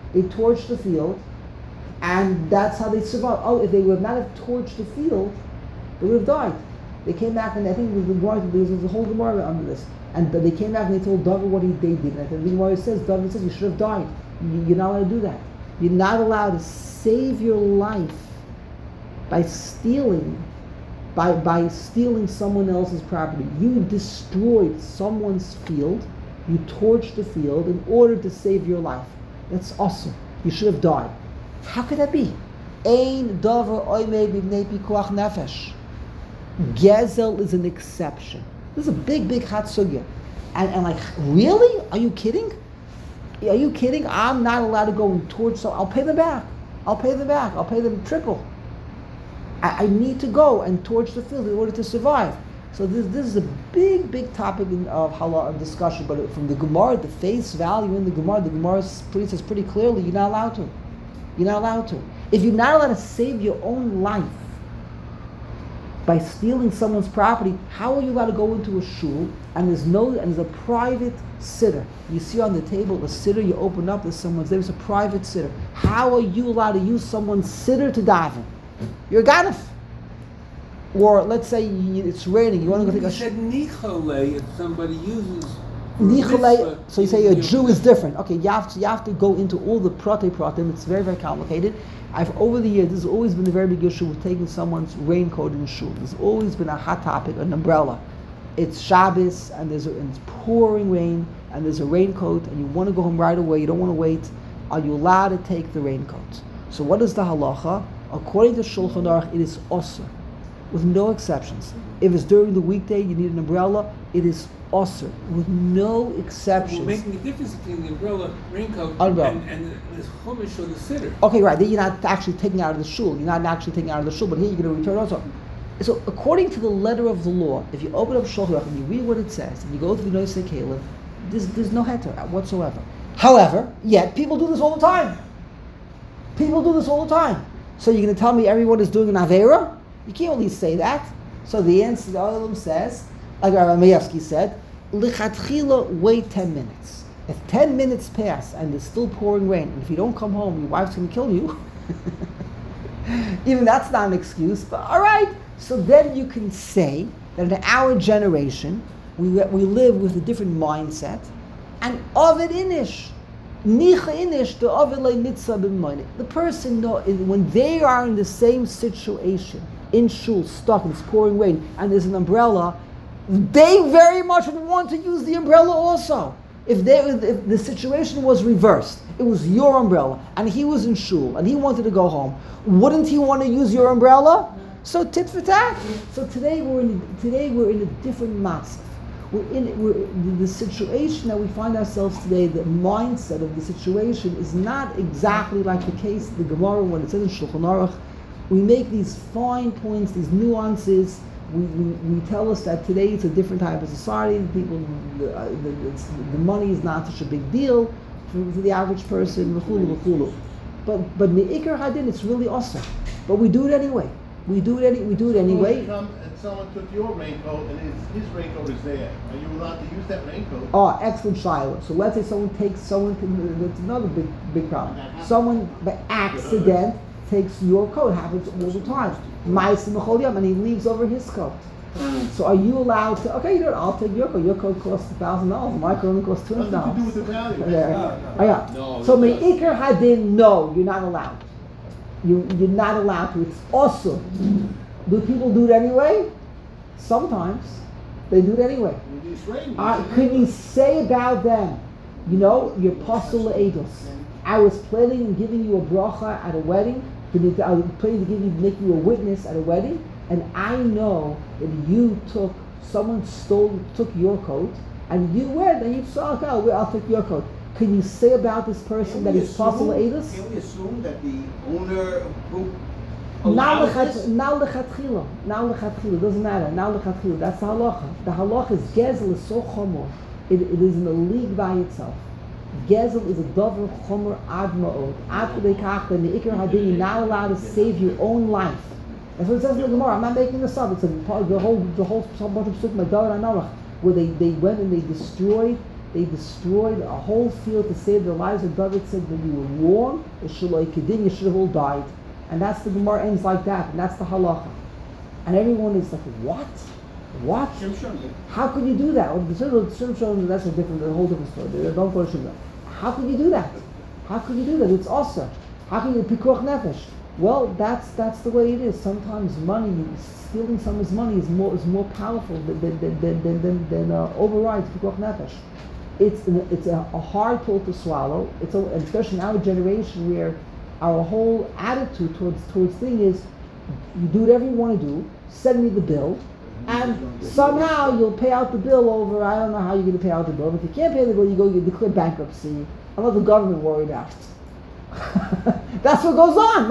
And that's how they survived. Oh, if they would not have torched the field, they would have died. They came back, and I think there was a whole Gemara under this. And they came back and they told David what they did. And the Gemara says, David says, you should have died. You're not allowed to do that. You're not allowed to save your life by stealing. By stealing someone else's property. You destroyed someone's field, you torched the field in order to save your life. That's awesome. You should have died. How could that be? Ein davar oimei b'bnei pikuach nefesh. Gezel is an exception. This is a big chatzugya. And like, really? Are you kidding? I'm not allowed to go and torch, so I'll pay them back. I'll pay them triple. I need to go and torch the field in order to survive. So this is a big topic of halal discussion. But from the Gemara, the face value in the Gemara says pretty clearly, you're not allowed to. You're not allowed to. If you're not allowed to save your own life by stealing someone's property, how are you allowed to go into a shul and there's a private sitter? You see on the table the sitter, you open up, there's a private sitter. How are you allowed to use someone's sitter to daven? You're a ganef. Or let's say it's raining, you want to go take a said nichole if somebody uses nichole. So you say a Jew is different. Okay, you have to go into all the pratim. It's very complicated. Over the years, this has always been a very big issue with taking someone's raincoat in shul. There's always been a hot topic, an umbrella. It's Shabbos and it's pouring rain and there's a raincoat and you want to go home right away. You don't want to wait. Are you allowed to take the raincoat? So what is the halacha? According to Shulchan Aruch, it is osur, with no exceptions. If it's during the weekday, you need an umbrella, it is usher, with no We're exceptions. making a difference between the umbrella, raincoat, Umbrella. and the chumash or the sitter. Okay, right. Then you're not actually taking out of the shul. You're not actually taking out of the shul, but here you're going to return also. So, according to the letter of the law, if you open up Shulchan Aruch and you read what it says, and you go through the Noisei Kalim, there's no heter whatsoever. However, yet people do this all the time. People do this all the time. So you're going to tell me everyone is doing an avera? You can't really say that. So the answer, the Olam says, like Rabbi Mayevsky said, lichatchila, wait 10 minutes. If 10 minutes pass and it's still pouring rain, and if you don't come home, your wife's going to kill you. Even that's not an excuse, but all right. So then you can say that in our generation, we live with a different mindset, and ovid inish, nicha inish, the ovid le mitzvah b'moine. The person, when they are in the same situation, in shul, stuck, and it's pouring rain, and there's an umbrella, they very much would want to use the umbrella also. If the situation was reversed, it was your umbrella, and he was in shul, and he wanted to go home, wouldn't he want to use your umbrella? So tit for tat. So today we're in a different matzah. The situation that we find ourselves today, the mindset of the situation is not exactly like the case the Gemara when it says in Shulchan Aruch. We make these fine points, these nuances. We tell us that today it's a different type of society. People, the money is not such a big deal for the average person. But me'ikar hadin, it's really awesome. But we do it anyway. We do it anyway. Come and someone took your raincoat and his raincoat is there. Are you allowed to use that raincoat? Oh, excellent shiloh. So let's say that's another big problem. Someone by accident takes your coat, happens all the time. And he leaves over his coat. So are you allowed to? Okay, you know what? I'll take your coat. Your coat costs $1,000. My coat only costs $200. Nothing to do with the value. Yeah. No, So it doesn't. me'ikar hadin, no, you're not allowed. You're not allowed to. It's awesome. Do people do it anyway? Sometimes they do it anyway. It's raining. Could you say about them, you're pasul eidos? I was planning on giving you a bracha at a wedding. I was planning to make you a witness at a wedding, and I know that someone took your coat, and you went and you saw, okay, I'll take your coat. Can you say about this person that he's pasul eidos? Can we assume that the owner who Now allowed this? lechatchila, doesn't matter. Now lechatchila, that's the halacha. The halacha is gezel is so chomer, it is in a league by itself. Gezel is a davar chomer ad ma'od. Ad k'dei kach, the me'ikar hadin, you're not allowed to save your own life. That's what it says in the Gemara. I'm not making this up. It's a part of the whole bunch of psukim of David HaMelech, where they went and they destroyed a whole field to save their lives. And David said that you were wrong. You should have all died. And that's the Gemara ends like that. And that's the halacha. And everyone is like, what? What? How could you do that? Well, the Shimshon, that's a whole different story. They don't go to Shimshon. How could you do that? How could you do that? It's awesome. How can you pikuach nefesh? Well, that's the way it is. Sometimes stealing someone's money is more powerful than overrides pikuach nefesh. It's a hard pill to swallow. Especially in our generation where our whole attitude towards thing is, you do whatever you want to do, send me the bill, and somehow you'll pay out the bill over, I don't know how you're going to pay out the bill. If you can't pay the bill, you declare bankruptcy, and let the government worry about it. That's what goes on.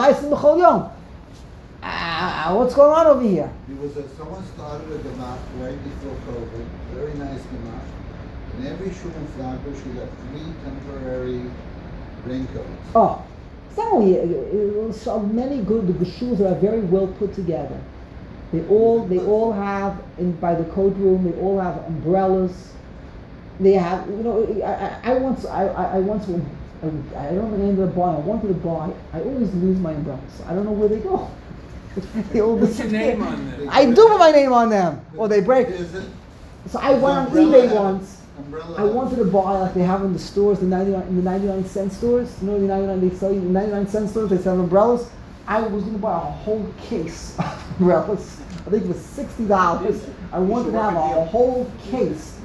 What's going on over here? Someone started a gemach right before COVID, very nice gemach. In every shul in Flatbush, we got 3 temporary raincoats. Oh, it's not only so many good. The shuls are very well put together. They all have by the code room. They all have umbrellas. They have I don't think I ended up buying. I wanted to buy. I always lose my umbrellas. I don't know where they go. They all What's your name on them? I do put my name on them, or they break. So I went on eBay once. I wanted to buy like they have in the stores, the 99-cent stores. You know, the 99 they sell you the 99-cent stores. They sell umbrellas. I was going to buy a whole case of umbrellas. I think it was $60. I wanted to have a whole case,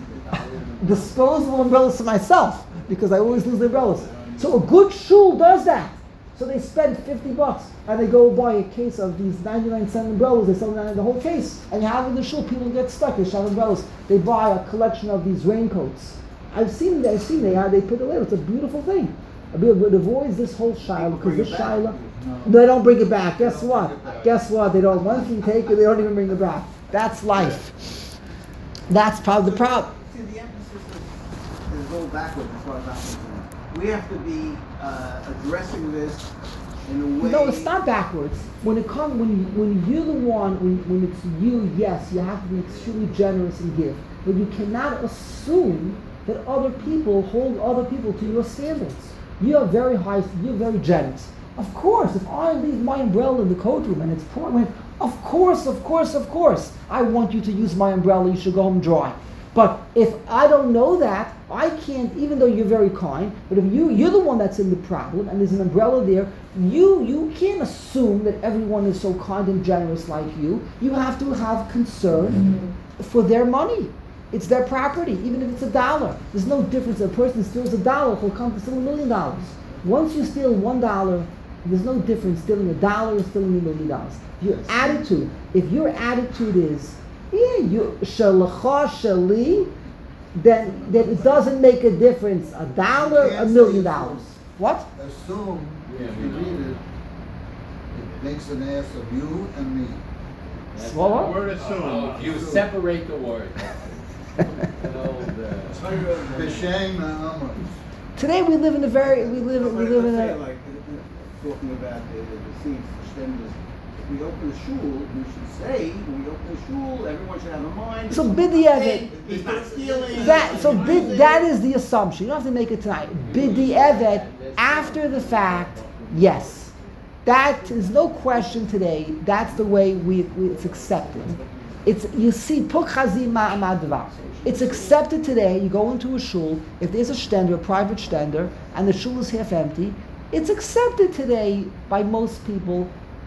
disposable umbrellas to myself because I always lose the umbrellas. So a good shul does that. So they spend $50 and they go buy a case of these 99-cent umbrellas. They sell the whole case, and you have in the shul people get stuck. They shove umbrellas. They buy a collection of these raincoats. I've seen they put it later. It's a beautiful thing. It avoids this whole shiloh because this shiloh. No, they don't bring it back. Guess what? Guess what? They don't. Once you take it, they don't even bring it back. That's life. That's probably the problem. See, the emphasis is going backwards as far as I'm concerned. We have to be addressing this in a way. No, it's not backwards. When it comes, when you're the one, when it's you, yes, you have to be extremely generous and give. But you cannot assume that other people hold other people to your standards. You are very high. You're very generous. Of course, if I leave my umbrella in the coat room and it's pouring, of course, I want you to use my umbrella. You should go home dry. But if I don't know that, I can't, even though you're very kind, but if you're the one that's in the problem and there's an umbrella there, you can't assume that everyone is so kind and generous like you. You have to have concern for their money. It's their property, even if it's $1. There's no difference. If a person steals $1, he'll come to steal $1 million. Once you steal $1, there's no difference stealing $1 or stealing $1 million. Your attitude, if your attitude is, you shalacha shali, then it doesn't make a difference. $1, $1 million. What? Assume if you read it, it makes an ass of you and me. Swallow? The word assume. You separate the word. B'shem ha'amos. Today we live in a very Like talking about the seeds, the stems. If we open the shul, we should say, when we open the shul, everyone should have a mind. So b'di'evet. He's not stealing. That is the assumption. You don't have to make it tonight. B'di'evet, after the fact, yes. That is no question today. That's the way it's accepted. It's, you see, puk chazim ma'amadva. It's accepted today. You go into a shul, if there's a stender, a private stender, and the shul is half empty, it's accepted today by most people.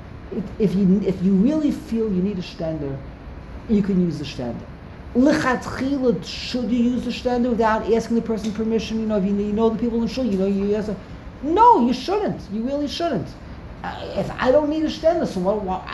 If you really feel you need a stender, you can use the stender. Lichatchila, should you use the stender without asking the person permission? If you know the people in shul, you ask them. No, you shouldn't. You really shouldn't. If I don't need a stender, so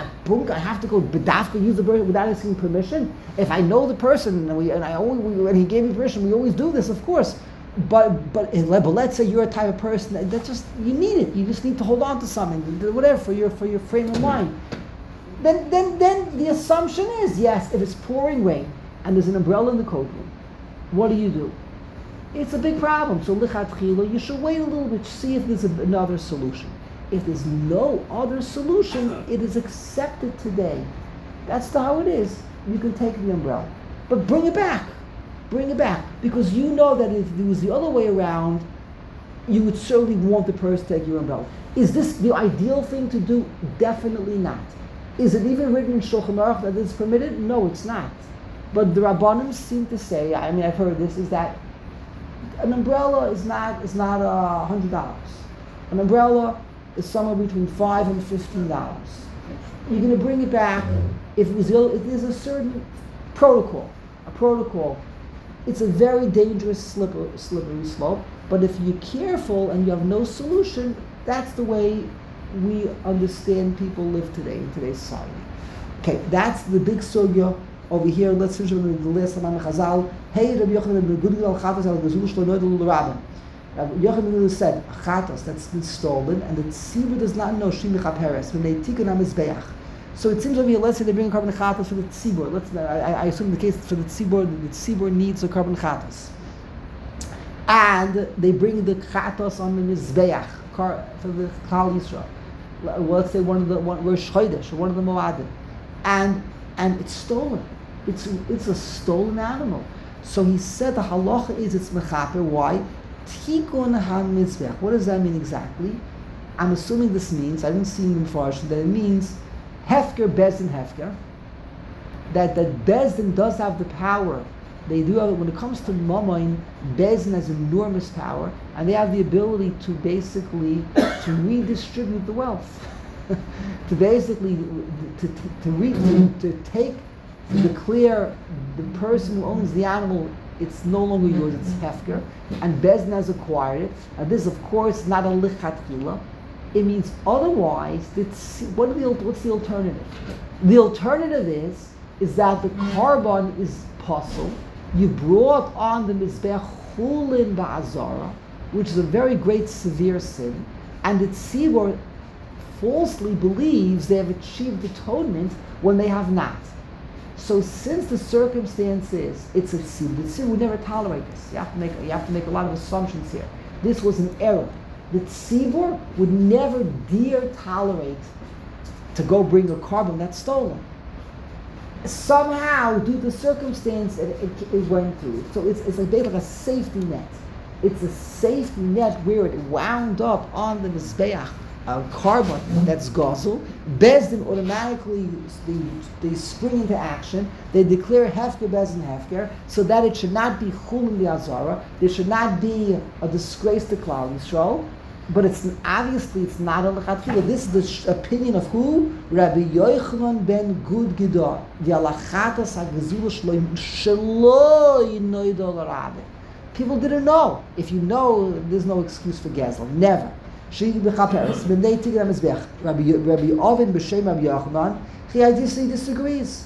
I have to go bedafka use the person without asking permission. If I know the person and he gave me permission, we always do this, of course. But let's say you're a type of person that just you need it. You just need to hold on to something, whatever for your frame of mind. Then the assumption is yes. If it's pouring rain and there's an umbrella in the coat room, what do? It's a big problem. So lichatchila, you should wait a little bit to see if there's another solution. If there's no other solution, it is accepted today. That's how it is. You can take the umbrella. But bring it back. Bring it back. Because you know that if it was the other way around, you would certainly want the person to take your umbrella. Is this the ideal thing to do? Definitely not. Is it even written in Shulchan Aruch that it's permitted? No, it's not. But the Rabbanim seem to say, I've heard this, is that an umbrella is not $100. An umbrella is somewhere between $5 and $15. You're going to bring it back if there's a certain protocol. A protocol. It's a very dangerous slippery slope. But if you're careful and you have no solution, that's the way we understand people live today in today's society. Okay, that's the big sugya over here. Let's finish with the last Amam Chazal. Hey, Rabbi Yochanan ben Gudel Chatas al Gazul Shlo Noidel Rabban. Yochanan said a chatas that's been stolen, and the tzibur does not know shim lechaperes when they tikkun hamizbeach. So it seems over here, let's say they bring a carbon chatas for the tzibur. I assume the case for the tzibur needs a carbon chatas, and they bring the chatas on the mizbeach for the Klal Yisrael. Let's say one of the Rosh Chodesh or one of the Moadim, and it's stolen. It's a stolen animal. So he said the halacha is it's mechaper. Why? Tikun ha-mizbech. What does that mean exactly? I'm assuming this means, I didn't see in the Farsh, that it means hefker, bezdin, hefker. That bezdin does have the power. They do have, when it comes to mamain, bezdin has enormous power, and they have the ability to basically to redistribute the wealth, to basically to declare the person who owns the animal, it's no longer yours, it's hefker, and Bezdin has acquired it. And this, of course, not a lichatchila. It means otherwise, what's the alternative? The alternative is that the carbon is possible. You brought on the Mizbech Chulin Ba'azara, which is a very great severe sin, and the tzibur falsely believes they have achieved atonement when they have not. So since the circumstance is, it's a tzibur, the tzibur would never tolerate this. You have to make a lot of assumptions here. This was an error. The tzibur would never dare tolerate to go bring a carbon that's stolen. Somehow, due to circumstance, it went through. So it's like a safety net. It's a safety net where it wound up on the Mizbeach, a carbon that's gozel. Bezdin automatically, they spring into action. They declare Hefker, Bezdin, Hefker, so that it should not be Chulin Azara. There should not be a disgrace to Klal Yisrael. But obviously it's not a lechatchila. This is the opinion of who? Rabbi Yochanan ben Gud Gidor. People didn't know. If you know, there's no excuse for Gezel. Never. Rabbi Ovin b'shem Rabbi Yochanan, he disagrees.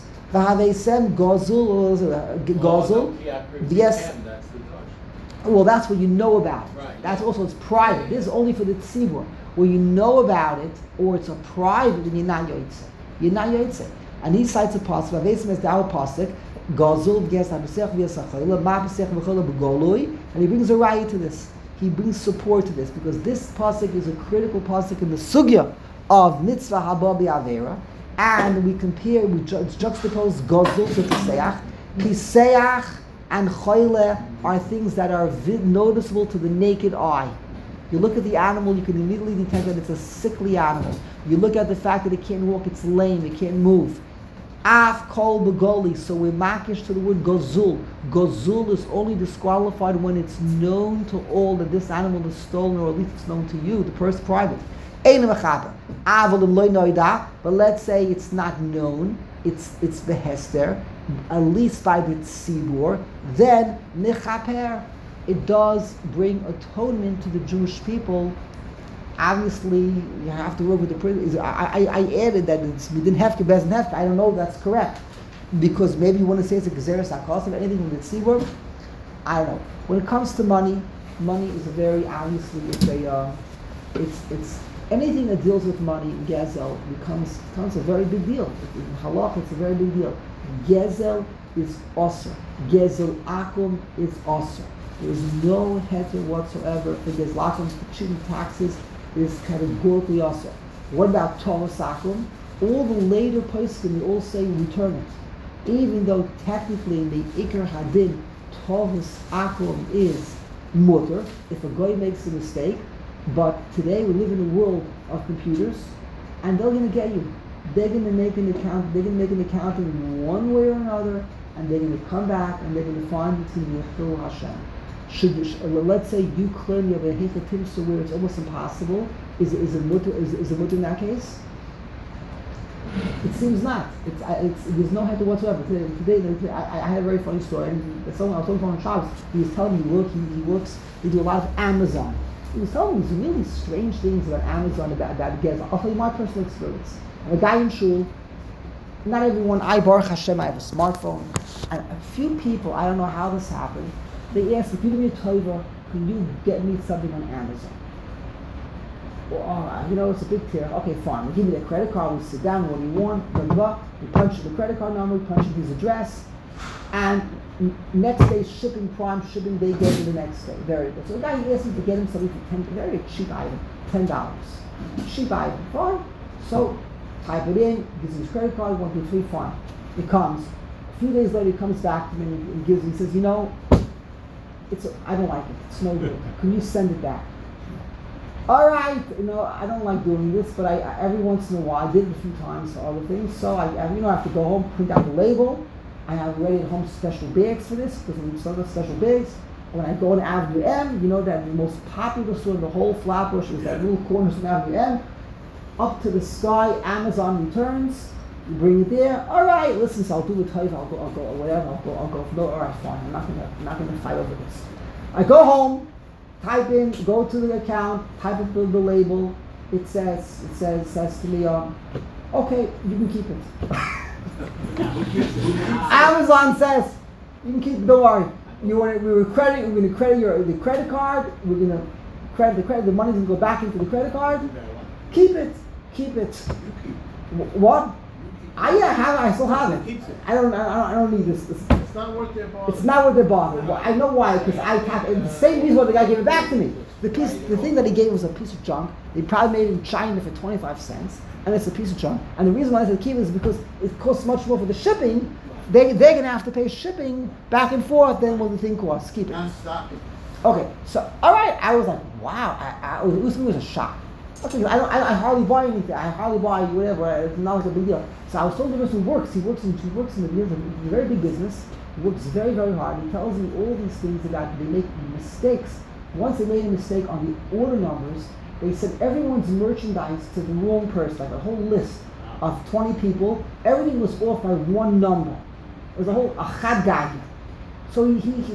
Gozel. Yes. Well, that's what you know about. Right. That's also, it's private. This is only for the tzibur. Where you know about it, or it's a private, then you're not yoytze. You're not yoytze. And he cites a pasuk, Vavesim es da'al pasuk, Gazul v'ges ha'besech v'yasachayla, ma'besech v'chola b'golui, and he brings a raya to this. He brings support to this, because this pasuk is a critical pasuk in the sugya of mitzvah haba b'avera, and we compare, we juxtapose Gazul to Kiseach. Kiseach and choyle are things that are noticeable to the naked eye. You look at the animal, you can immediately detect that it's a sickly animal. You look at the fact that it can't walk, it's lame, it can't move. Af kol begoli, so we're makish to the word gozul. Gozul is only disqualified when it's known to all that this animal is stolen, or at least it's known to you, the person private. But let's say it's not known, it's behester, at least by the tzibur, then mechaper, it does bring atonement to the Jewish people. Obviously, you have to work with the prison. I added that we didn't have to bez and have to. I don't know if that's correct, because maybe you want to say it's a gezeres hakos of anything with the tzibur. I don't know. When it comes to money is a very obviously it's anything that deals with money, gezel, becomes a very big deal. In halach, it's a very big deal. Gezel is osir. Gezel akum is osir. There is no heter whatsoever for gezlakum. Cheating taxes is categorically osir. What about tovas akum? All the later poskim, they all say return it. Even though technically in the ikar hadin, tovas akum is mutter, if a guy makes a mistake. But today we live in a world of computers, and they're going to get you. They're going to make an account. They're going to make an account in one way or another, and they're going to come back and they're going to find it's going to be a chil Hashem. Let's say you claim you have a hechatim, so where it's almost impossible. Is a mutter in that case? It seems not. There's no heter whatsoever. Today I had a very funny story. And someone I was talking to on Shabbos. He was telling me he works. They do a lot of Amazon. He was telling me these really strange things about Amazon, about Gezel. I'll tell you my personal experience. I'm a guy in shul. Not everyone, Baruch Hashem, I have a smartphone. And a few people, I don't know how this happened, they asked, if you give me a tova, can you get me something on Amazon? Well, it's a big tear. Okay, fine. We give me their credit card, we sit down, what do you want? Blah, blah, blah. We punch in the credit card number, we punch in his address, and next day shipping, prime shipping, they get it the next day. Very good. So the guy asked me to get him something for very cheap item, $10. Cheap item, fine. So type it in, gives his credit card, 1, 2, 3, fine. It comes. A few days later, he comes back to me and he says, I don't like it. It's no good. Can you send it back? All right, I don't like doing this, but I every once in a while, I did it a few times for other things. So I have to go home, print out the label. I have ready at home special bags for this, because we sell special bags. When I go to Avenue M, that the most popular store in the whole Flatbush is that little corner from Avenue M. Up to the sky, Amazon returns. You bring it there. All right, listen, so I'll do the type. I'll go, whatever. I'll go. No, all right, fine. I'm not gonna fight over this. I go home, type in, go to the account, type up the label. it says to me, okay, you can keep it. Amazon says you can keep it. Don't worry. We're going to credit the credit card. We're going to credit the money's going to go back into the credit card. Keep it. What? I still have it. I don't need this. It's not worth their bother. It's not worth their bother. Well, I know why, because the same reason why the guy gave it back to me. The thing that he gave was a piece of junk. They probably made it in China for 25 cents, and it's a piece of junk. And the reason why I said keep it is because it costs much more for the shipping. They're going to have to pay shipping back and forth than what the thing costs. Keep it. Non-stocking. Okay, so all right, I was like, wow, it was a shock. Okay, I hardly buy anything. I hardly buy whatever. It's not like a big deal. So I was told the person who works. He works in a very big business. He works very, very hard. He tells me all these things about they make mistakes. Once they made a mistake on the order numbers, they sent everyone's merchandise to the wrong person, like a whole list of 20 people. Everything was off by one number. It was a chad gag. So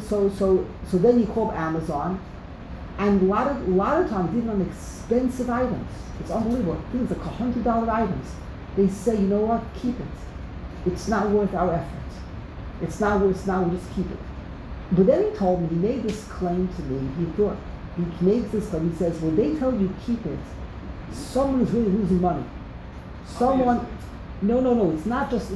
so then he called Amazon, and a lot of times, even on expensive items, it's unbelievable. Things like $100 items, they say, you know what, keep it. It's not worth our effort. It's not worth. Just keep it. But then he told me, he made this claim to me. He makes this claim. He says, when they tell you keep it, someone is really losing money. Someone. No. It's not just.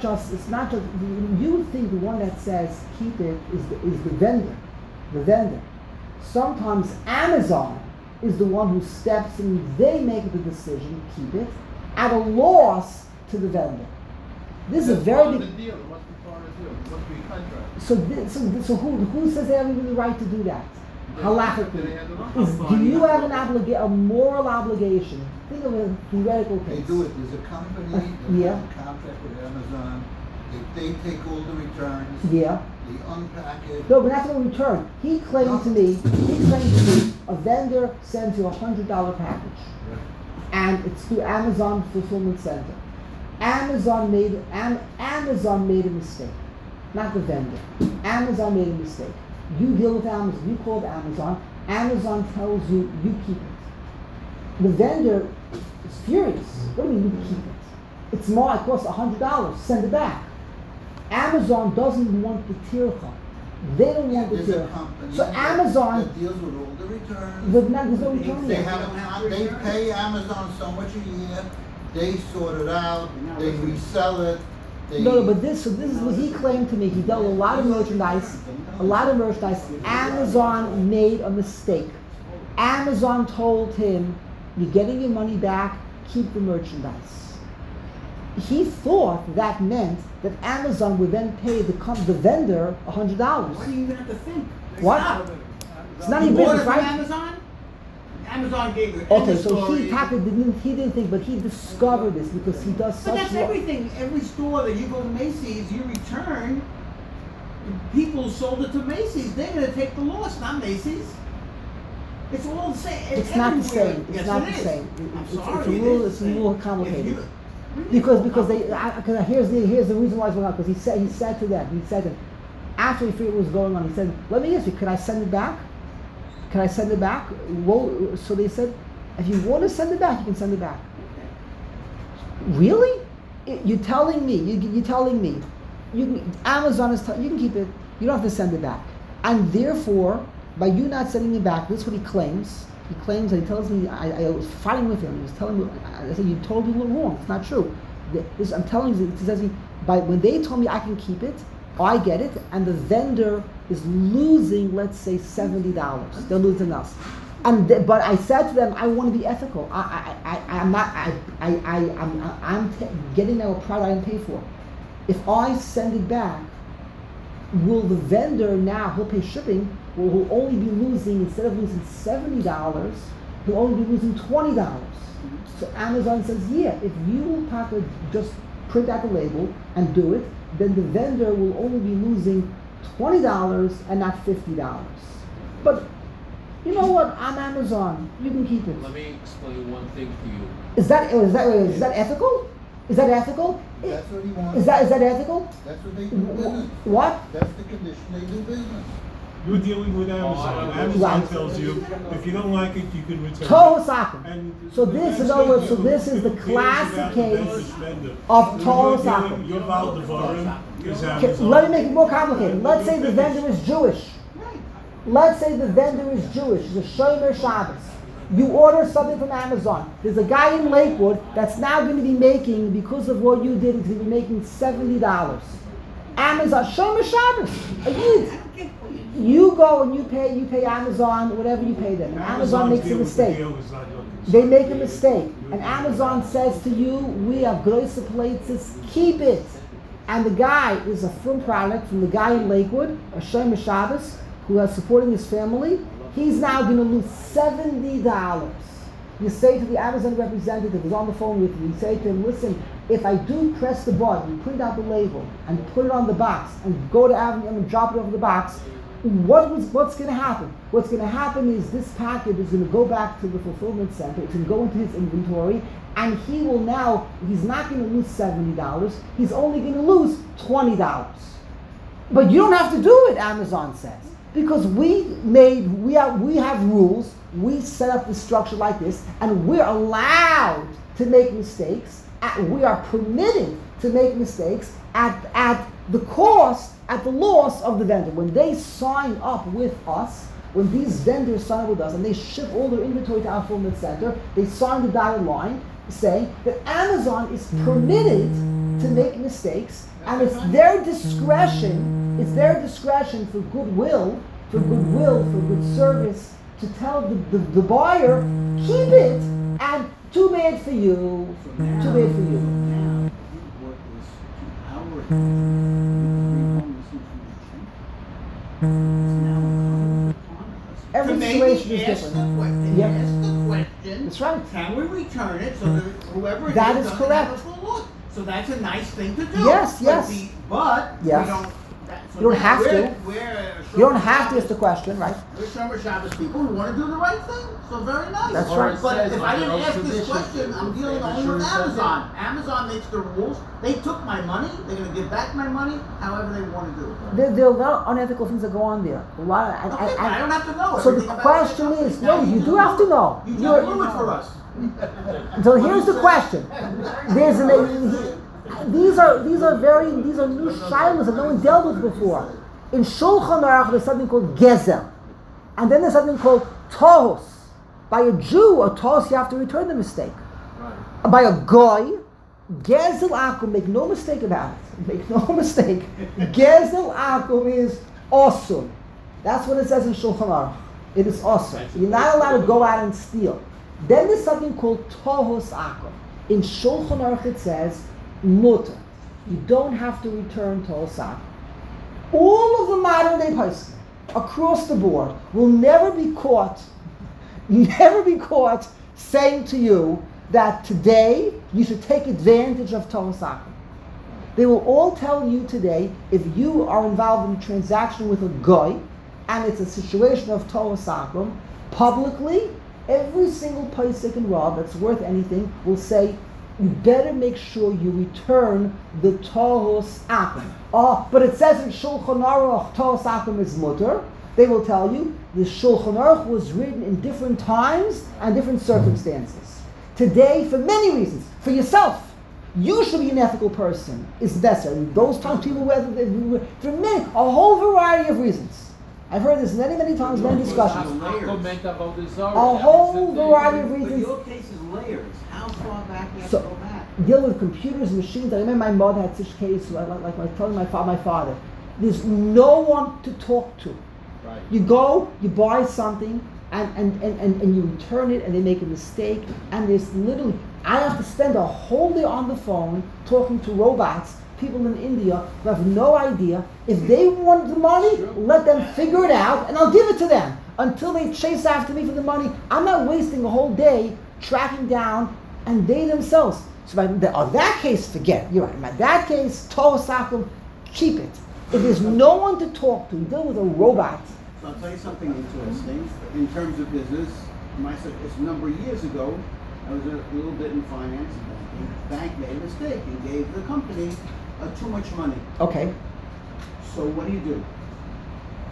You would think the one that says keep it is the vendor. The vendor. Sometimes Amazon is the one who steps in. They make the decision to keep it at a loss to the vendor. This is a very big deal. It must be part of the deal. It must be a contract. So who says they have even the right to do that? Halachically, do you have a moral obligation? Think of a theoretical case. They do it. There's a company that has a contract with Amazon. They take all the returns. Yeah. They unpack it. No, but that's no return. He claimed to me a vendor sends you $100 package, and it's through Amazon Fulfillment Center. Amazon made a mistake, not the vendor. Amazon made a mistake. You deal with Amazon. You called Amazon. Amazon tells you keep it. The vendor is furious. What do you mean you keep it? It's more. It costs $100. Send it back. Amazon doesn't want the tircha. They don't want the There's a tircha. company So Amazon that deals with all the returns. there's no return They yet. they pay Amazon so much a year. They sort it out. They resell it. No, but this is what he claimed to me. He dealt with a lot of merchandise. Amazon made a mistake. Amazon told him, "You're getting your money back. Keep the merchandise." He thought that meant that Amazon would then pay the vendor $100. What do you even have to think? What? It's not You even bought it business, from right? Amazon? Amazon gave you Okay, so he didn't think, but he discovered this because he does such. But that's everything. Every store that you go to Macy's, you return. People sold it to Macy's. They're going to take the loss, not Macy's. It's all the same. It's not the everywhere. same. It's Yes, not it the is. same. I'm It's sorry, a little complicated. Because Here's the reason why it's going on, because he said to them, after he figured what was going on, he said, "Let me ask you, can I send it back? Can I send it back?" Well, so they said, "If you want to send it back, you can send it back." Really? You're telling me? Amazon is you can keep it. You don't have to send it back, and therefore, by you not sending it back, this is what he claims. He claims that he tells me I was fighting with him. He was telling me, I said, "You told me wrong. It's not true." I'm telling you, he says, when they told me I can keep it, I get it, and the vendor is losing, let's say, $70. They're losing us. But I said to them, I want to be ethical. I'm getting now a product I didn't pay for. If I send it back, will the vendor now, he'll pay shipping, will only be losing, instead of losing $70, he'll only be losing $20. So Amazon says, yeah, if you just print out the label and do it, then the vendor will only be losing $20 and not $50. But you know what? I'm Amazon. You can keep it. Let me explain one thing to you. Is that ethical? Is that ethical? That's what he wants. Is that ethical? That's what they do business. What? That's the condition they do business. You're dealing with Amazon. Amazon Right. tells you, if you don't like it, you can return it. Tohos Akum. And So this, in other words, so this is the who cares classic about the case vendor's vendor? of When Tohos you're Akum. dealing- Your Valdevorim is Okay, Amazon. let me make it more complicated. Let's say the vendor is Jewish. Right. Let's say the vendor is Jewish. He's a Shomer Shabbos. You order something from Amazon. There's a guy in Lakewood that's now going to be making, because of what you did, he's going to be making $70. Amazon, Shomer Shabbos. A Yid. You go and you pay Amazon whatever you pay them. And Amazon makes a deal with the mistake. deal is not your concern. They make a mistake. And Amazon says to you, we have große places, keep it. And the guy is a firm product from the guy in Lakewood, a Shomer Shabbos, who is supporting his family. He's now going to lose $70. You say to the Amazon representative who's on the phone with you, you say to him, listen, if I do press the button, print out the label, and put it on the box, and go to Avenue and drop it over the box, what's going to happen? What's going to happen is this package is going to go back to the fulfillment center, it's going to go into his inventory, and he's not going to lose $70, he's only going to lose $20. But you don't have to do it, Amazon says. Because we have rules, we set up the structure like this, and we're allowed to make mistakes, we are permitted to make mistakes at the cost, at the loss of the vendor. When they sign up with us, when these vendors sign up with us and they ship all their inventory to our fulfillment center, they sign the dotted line saying that Amazon is permitted to make mistakes, and it's their discretion for goodwill, for good service, to tell the buyer, keep it, and too bad for you, too bad for you. Now, what is to our home this information? It's now incumbent upon us Every to situation maybe is ask different. the question, Yep. ask the question. That's right. Can we return it so that whoever it That is doesn't have correct. a full look? So that's a nice thing to do. Yes, yes. But Yes. we don't. So You don't now have to. You don't have to ask the question, right? We're Shomer Shabbos people who want to do the right thing. So very nice. That's right. But if I didn't ask this question, I'm dealing only with Amazon. Amazon makes the rules. They took my money. They're going to give back my money however they want to do it. There are a lot of unethical things that go on there. A lot of, Okay, but I don't have to know so everything the about question it. is, Now no, you do have to know. You You're- just blew it for us. So here's the question. These are new shilas that no one dealt with before. In Shulchan Aruch there's something called gezel, and then there's something called tohos. By a Jew, a tohos you have to return the mistake. Right. By a goy, gezel akum, make no mistake about it. Make no mistake. Gezel akum is awesome. That's what it says in Shulchan Aruch. It is awesome. You're not allowed to go out and steal. Then there's something called tohos akum. In Shulchan Aruch it says mutter. You don't have to return tohos akum. All of the modern day poskim across the board will never be caught saying to you that today you should take advantage of tohos akum. They will all tell you today, if you are involved in a transaction with a goy and it's a situation of tohos akum, publicly, every single posek in Rav that's worth anything will say, you better make sure you return the tohos akum. Oh, but it says in Shulchan Aruch tohos akum is mutter. They will tell you the Shulchan Aruch was written in different times and different circumstances. Today, for many reasons, for yourself, you should be an ethical person. It's necessary. Those times people were for many, a whole variety of reasons. I've heard this many times, many discussions. A whole variety of But reasons. your case is layers. How far back you have So, to go back? deal with computers, machines. I remember my mother had such a case, like I told my father. There's no one to talk to. Right. You go, you buy something, and you return it, and they make a mistake, and there's literally, I have to spend a whole day on the phone talking to robots, people in India who have no idea. If they want the money, let them figure it out, and I'll give it to them. Until they chase after me for the money, I'm not wasting a whole day tracking down, and they themselves. So on that case, forget it. You're right. In that case, tohos akum, keep it. If there's no one to talk to, you deal with a robot. So I'll tell you something interesting in terms of business. It's a number of years ago, I was a little bit in finance and banking. The bank made a mistake and gave the company too much money. Okay. So what do?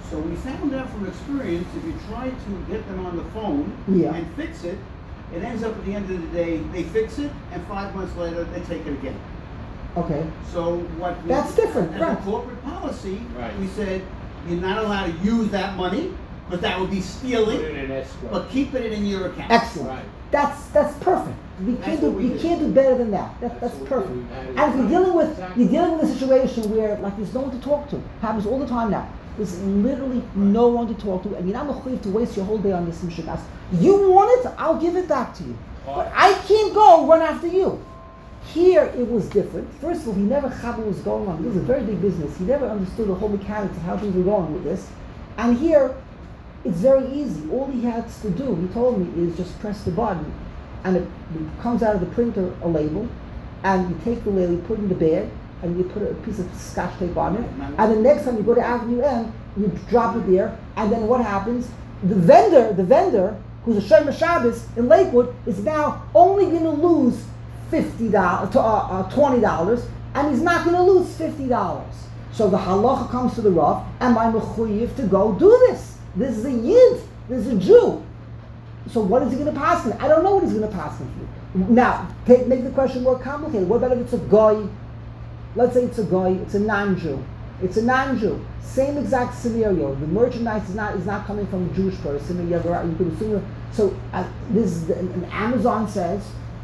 So we found out from experience, if you try to get them on the phone Yeah. and fix it, it ends up at the end of the day, they fix it, and 5 months later, they take it again. Okay. So what? we- That's different, As right. a corporate policy, Right. we said, you're not allowed to use that money, but that would be Put stealing, it in escrow. but keep it in your account. Excellent. Right. That's perfect. We That's can't what do we you did. can't do better than that. That's That's what perfect. we had. And if you're dealing with Exactly. a situation where like there's no one to talk to, happens all the time now. There's literally no one to talk to, and you're not mechuyev to waste your whole day on this mishigas. You want it, I'll give it back to you. But I can't go run after you. Here it was different. First of all, he never had what was going on. This is a very big business. He never understood the whole mechanics of how things were going with this. And here, it's very easy. All he has to do, he told me, is just press the button, and it comes out of the printer a label, and you take the label, you put it in the bag, and you put a piece of scotch tape on it, and the next time you go to Avenue M, you drop it there, and then what happens? The vendor, who's a Shomer Shabbos in Lakewood, is now only going to lose $50 to $20, and he's not going to lose $50. So the halacha comes to the Rav, am I mechuyev to go do this? This is a Yid, this is a Jew. So what is he going to pass me? I don't know what he's going to pass me for. Now, make the question more complicated. What about if it's a Goy? Let's say it's a Goy, it's a non-Jew. It's a non-Jew. Same exact scenario. The merchandise is not coming from a Jewish person. You could assume. So this is and Amazon says,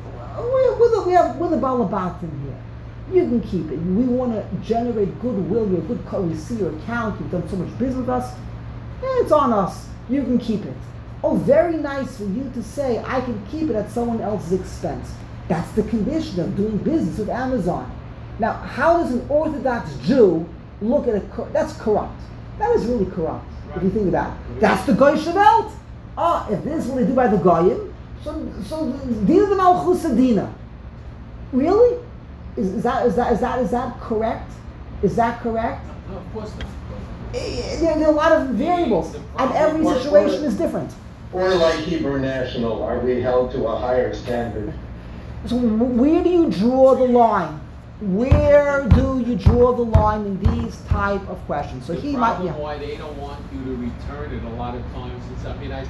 we're the balabatim here. You can keep it. We want to generate goodwill. You're a good co. We see your account. You've done so much business with us. It's on us. You can keep it. Oh, very nice for you to say, I can keep it at someone else's expense. That's the condition of doing business with Amazon. Now, how does an Orthodox Jew look at it? That's corrupt. That is really corrupt, if you think about it. That's the Goy Shavelt. Oh, if this is what they do by the Goyim, so Dina the Malchus Dina. Really? Is that correct? Is that correct? No, of course not. There are a lot of variables, and every situation is different. Or like Hebrew National, are we held to a higher standard? So where do you draw the line? Where do you draw the line in these type of questions? So The he might, problem why they don't want you to return it a lot of times is, I mean, I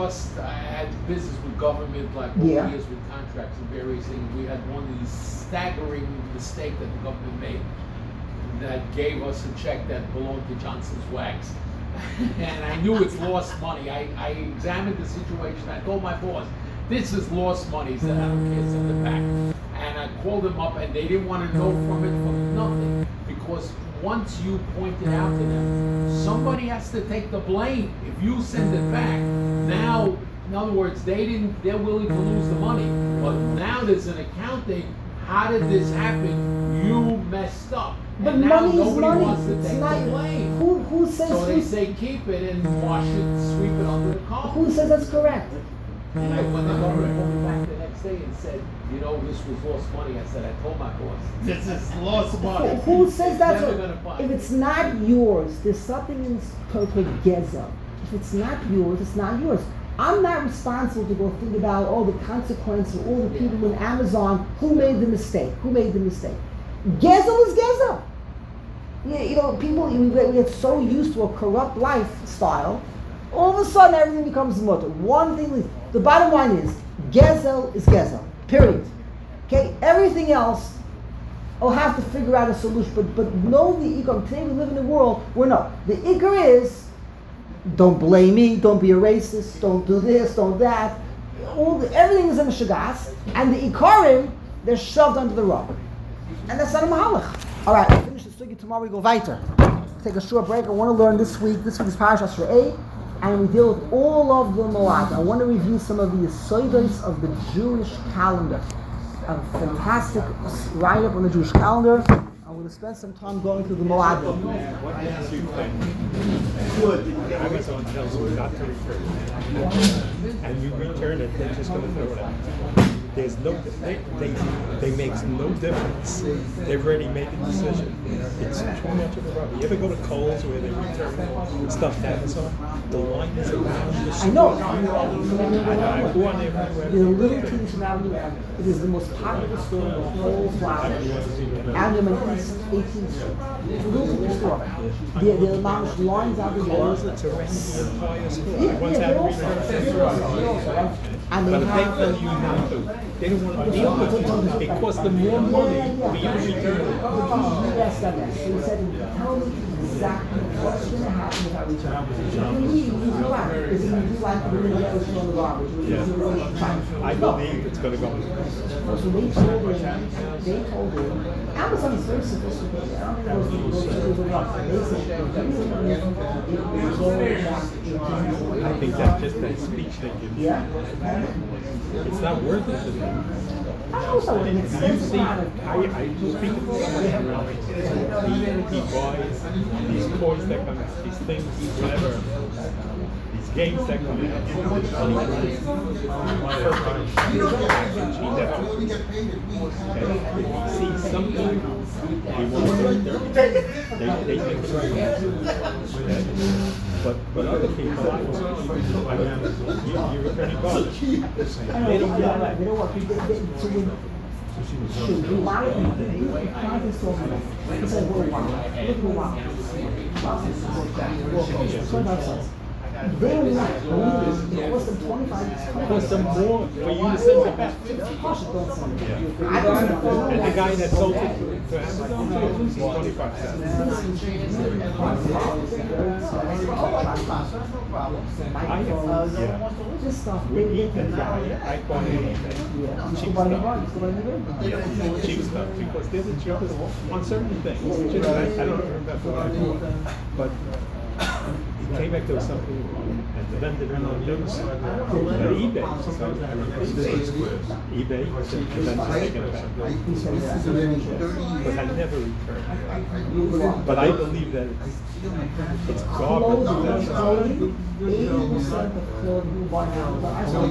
had business with government like over Yeah. years with contracts and various things. We had one of these staggering mistake that the government made that gave us a check that belonged to Johnson's Wax. And I knew it's lost money. I examined the situation. I told my boss, this is lost money. He said, I don't care, send it back. And I called them up, and they didn't want to know from it for nothing. Because once you point it out to them, somebody has to take the blame. If you send it back, now, in other words, they're willing to lose the money. But now there's an accounting. How did this happen? You messed up. but And now money is nobody money. wants to It's take not, the blame. who says So they say keep it and wash it, sweep it under the carpet. who says that's correct? And when the government called me back the next day and said, you know, this was lost money, I said, I told my boss, this is lost money. Who says that's Never what- gonna find if it. it's not yours, there's something in Torah Gezel. If it's not yours, it's not yours. I'm not responsible to go think about all the consequences of all the people in Amazon who made the mistake. Who made the mistake? Gezel is Gezel. Yeah, you know, people we get so used to a corrupt lifestyle. All of a sudden, everything becomes mutter. One thing. The bottom line is Gezel is Gezel. Period. Okay. Everything else, I'll have to figure out a solution. But know the ikar. Today we live in a world where no, the ikar is. Don't blame me. Don't be a racist. Don't do this. Don't that. Everything is in the shagas, and the ikarim they're shoved under the rug, and that's not a mahalach. All right, we'll finish the sugi tomorrow. We go weiter. Take a short break. I want to learn this week. This week's parashas Re'eh, and we deal with all of the moad. I want to review some of the yesodos of the Jewish calendar. A fantastic write-up on the Jewish calendar. I'm going to spend some time going through the moad. Good. Amazon tells you not to return it. And you return it, they're just going to throw it out. there's no, they makes no difference. They've already made a decision. It's too much of a rubber. You ever go to Kohl's where they return stuff to Amazon? The line is around the I store. know. I go on there everywhere. There's a little Kingston Avenue. It is the most popular store in the whole flower. Avenue on East 18th Street. It's a little Kingston store. They lounge lines out the door. Kohl's, it's around the entire store. I Yeah, once they're had also, return. and But they they have. tell you not to. They don't want to deal with it. It costs them more money for you to return it. Yes, that is. So he said, tell me exactly what's going to happen if I return. If you leave, you go out. Because if you do like the minute you throw in the garbage, Yeah. I believe it's going to go. So they told him, Amazon is very sophisticated. I don't think those people are. They said, it will go back I think that's just that speech they give you. Yeah. It's not worth it to them. I also an You expensive see, amount of. I speak to somebody around me. He buys these toys that come out, these things, whatever, these games that come out. And he never. And if he sees something, he wants to return it. They think it's right. But other people, I mean, you return garbage. I know, you know what? So when shoot, we want it. We find this so much. It's like we're wild. Look at wild. $25. They're right. It costs them 25. It costs them more for you to send it back. Of course it does something. Yeah. I don't know. And the guy that sold it to Amazon, he's 25 cents. This stuff, I bought it. Cheap stuff, because they're the cheapest on certain things. I don't remember what I bought, but it came back there was something wrong, and the vendor didn't know eBay. So eBay said the vendor taken it back. But I never returned it. But I believe that it's garbage. That's all. 80% of clothing you buy now, I saw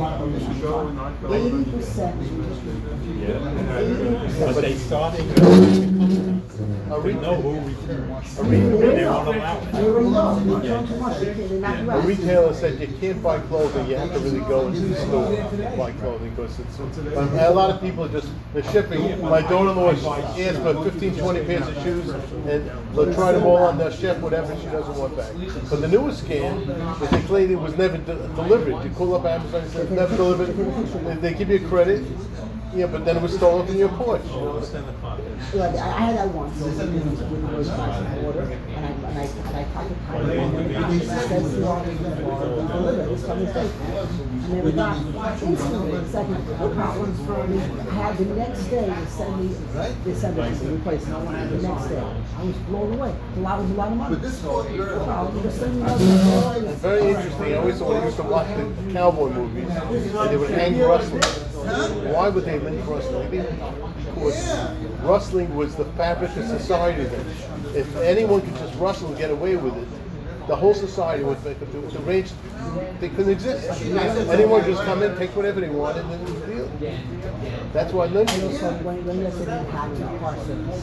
80%. Yeah. But they started to know who returns. And they won't allow it. They already know. They return too much. They knock you A out. retailer said you can't buy clothing, you have to really go into the store to buy clothing, because it's, a lot of people are just, they're shipping. My daughter-in-law asked for 15, 20 pairs of shoes, and they'll try them all on, they'll ship whatever she doesn't want back. But the newest scam is they claim it was never delivered. You call up Amazon and say it's never delivered, they give you credit, yeah, but then it was stolen from your porch. Yeah, I had that once. With the worst price of order, and I talked to Tyler. It says here on the deliver. It's coming straight. I never got it. Instantly, it's like no problems for me. I had the next day they send me to replace it. The next day, I was blown away. A lot of money. No problem. Just send me another. It's very interesting. I always used to watch the cowboy movies, and they would hang rustling. Why would they lynch rustling? Because rustling was the fabric of society then. If anyone could just rustle and get away with it, the whole society would make the range, they couldn't exist. Anyone would just come in, take whatever they wanted, and then it was a deal. That's why lynching So was. when you said you had a car service,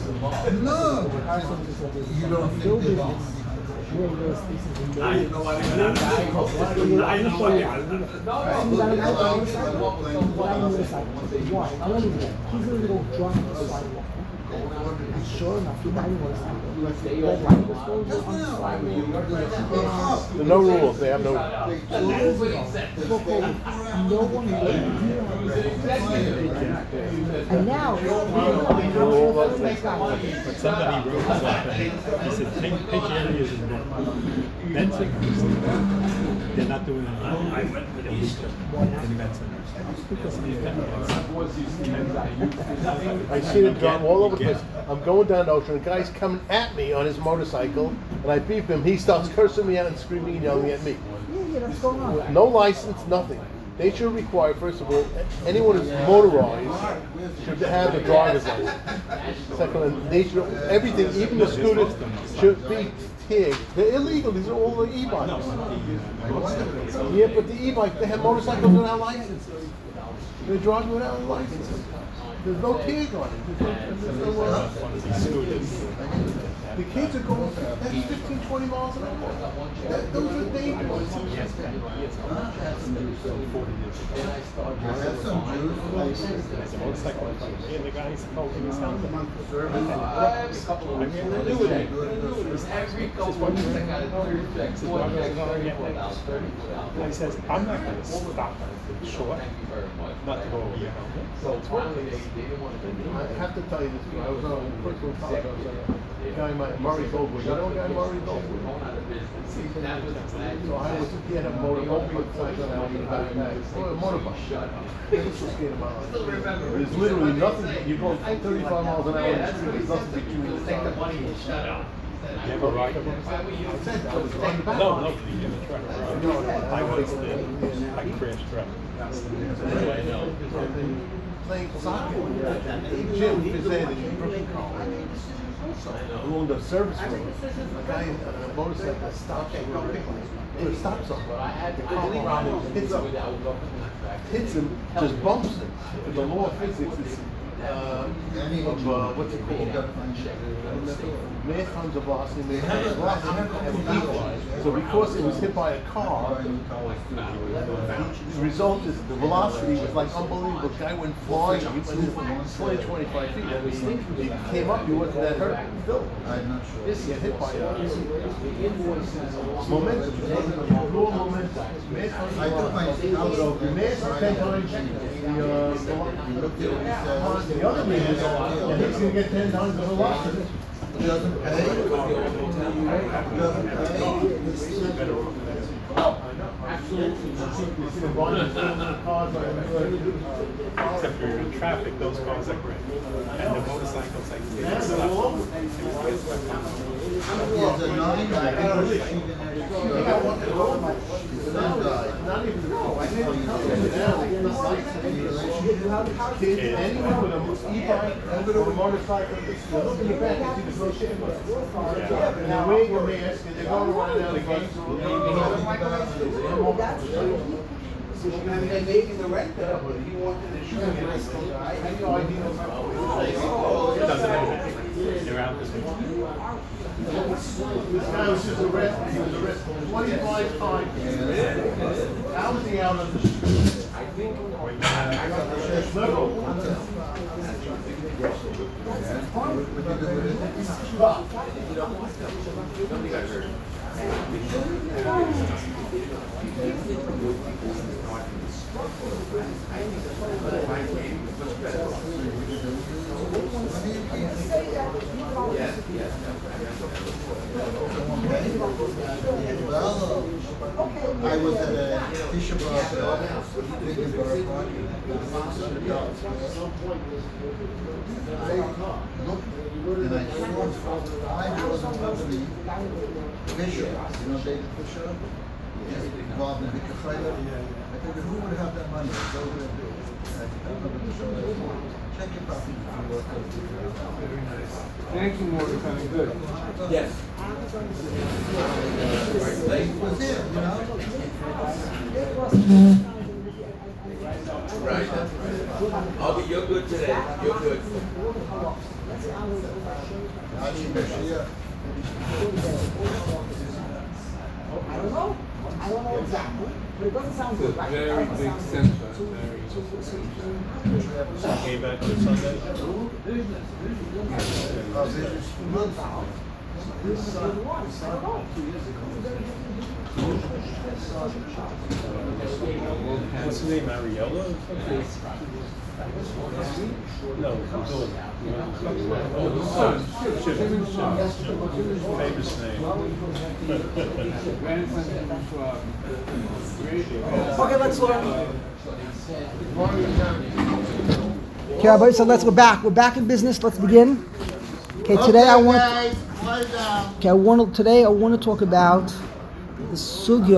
you don't feel business. I know what he's a little drunk on the sidewalk. And sure enough, he died in one side. Red light was on the sidewalk. There are no rules, they have no. No one and now, But somebody wrote something, he said, take areas in Benson, they're not doing anything. I went with them in Benson. Because of these I see it drop all over the place. I'm going down the ocean, a guy's coming at me on his motorcycle, and I beep him, he starts cursing me out and screaming and yelling at me. yeah, that's going on. No license, nothing. They should require, first of all, anyone who's motorized should have a driver's license. Second, they should, everything, even the scooters, should be TIG. They're illegal. These are all the e-bikes. No, the, Yeah, but the e-bike, they have motorcycles without licenses. They drive without licenses. There's no TIG on it. There's no, scooters. the kids are going, that's 15, 20 miles an hour. Those are dangerous. Yes, That's some Jews. There's a motorcycle in front of me, and the guy's holding his helmet. Every couple of weeks I got a check, I says, I'm not going to stop short, not to go over your helmet. So finally, they didn't want to do I it. have to tell you this, I was on first one college, I was a guy, Murray Goldwood, you know a guy Murray Goldwood? That was the plan. So I was, he had a motorcycle and I was in a backpack, a motorbike. This was scared of my life. There's literally nothing, you go 35 miles an hour in the street, there's nothing that you will Take the money and shut up. You ever ride a motorcycle? I was on the back. No, you never tried to ride. I once did. I crashed truck. I know. Playing soccer. Jim Fizan in Brooklyn College. Who owned a service room. A guy in a motorcycle stops at stop sign. But I had The to car hits him, just bumps him. The law of physics is what's it called? Mass times of velocity, mass times of velocity equal. So because it was hit by a car, the result is the velocity was like unbelievable. The guy went flying, he went 20, 25 feet. He came up, he wasn't that hurt. Still, I'm not sure. he got hit by momentum. Raw momentum. Mass times I took my velocity. Mass is 10 times the other man is, and he's going to get 10 times the velocity. He doesn't pay. He doesn't pay. Except for you're in traffic, those cars are great. And the motorcycles, like, they get stuck. There's a 9 Not even wrong. I didn't tell you. Anyone with an e-bike or a motorcycle, you look in the back and see the grocery bus. And they're wearing a mask and they're going around down the gates. And they made him the rector, but he wanted to shoot him. I had no idea. It doesn't matter. They're out this week. This guy was just arrested. He was arrested 25 times. How was he out on the street? I think. Well, I was at a Tisha B'Av big in Borough Park. I looked and I saw 5 rows of the Fisher. You know David Fisher? He's involved in the Mikhaila. I figured, who would have that money? Go over there and do it. And I looked at the show. Check your property if you work out. Very nice. Thank you, Mordecai. Good. Yes. It was there, you know? Right. Okay, you're good today. You're good. Hachi Mashiach. I don't know. I don't know exactly. But it doesn't sound It's a good, right? very big center. Very Came back to Sunday. What's his name, Mariola? No, Bill. Oh, the son. Famous name. Okay, let's learn. Okay, everybody, so let's go back. We're back in business. Let's begin. Okay, today I want. Okay, today I want to talk about the sugya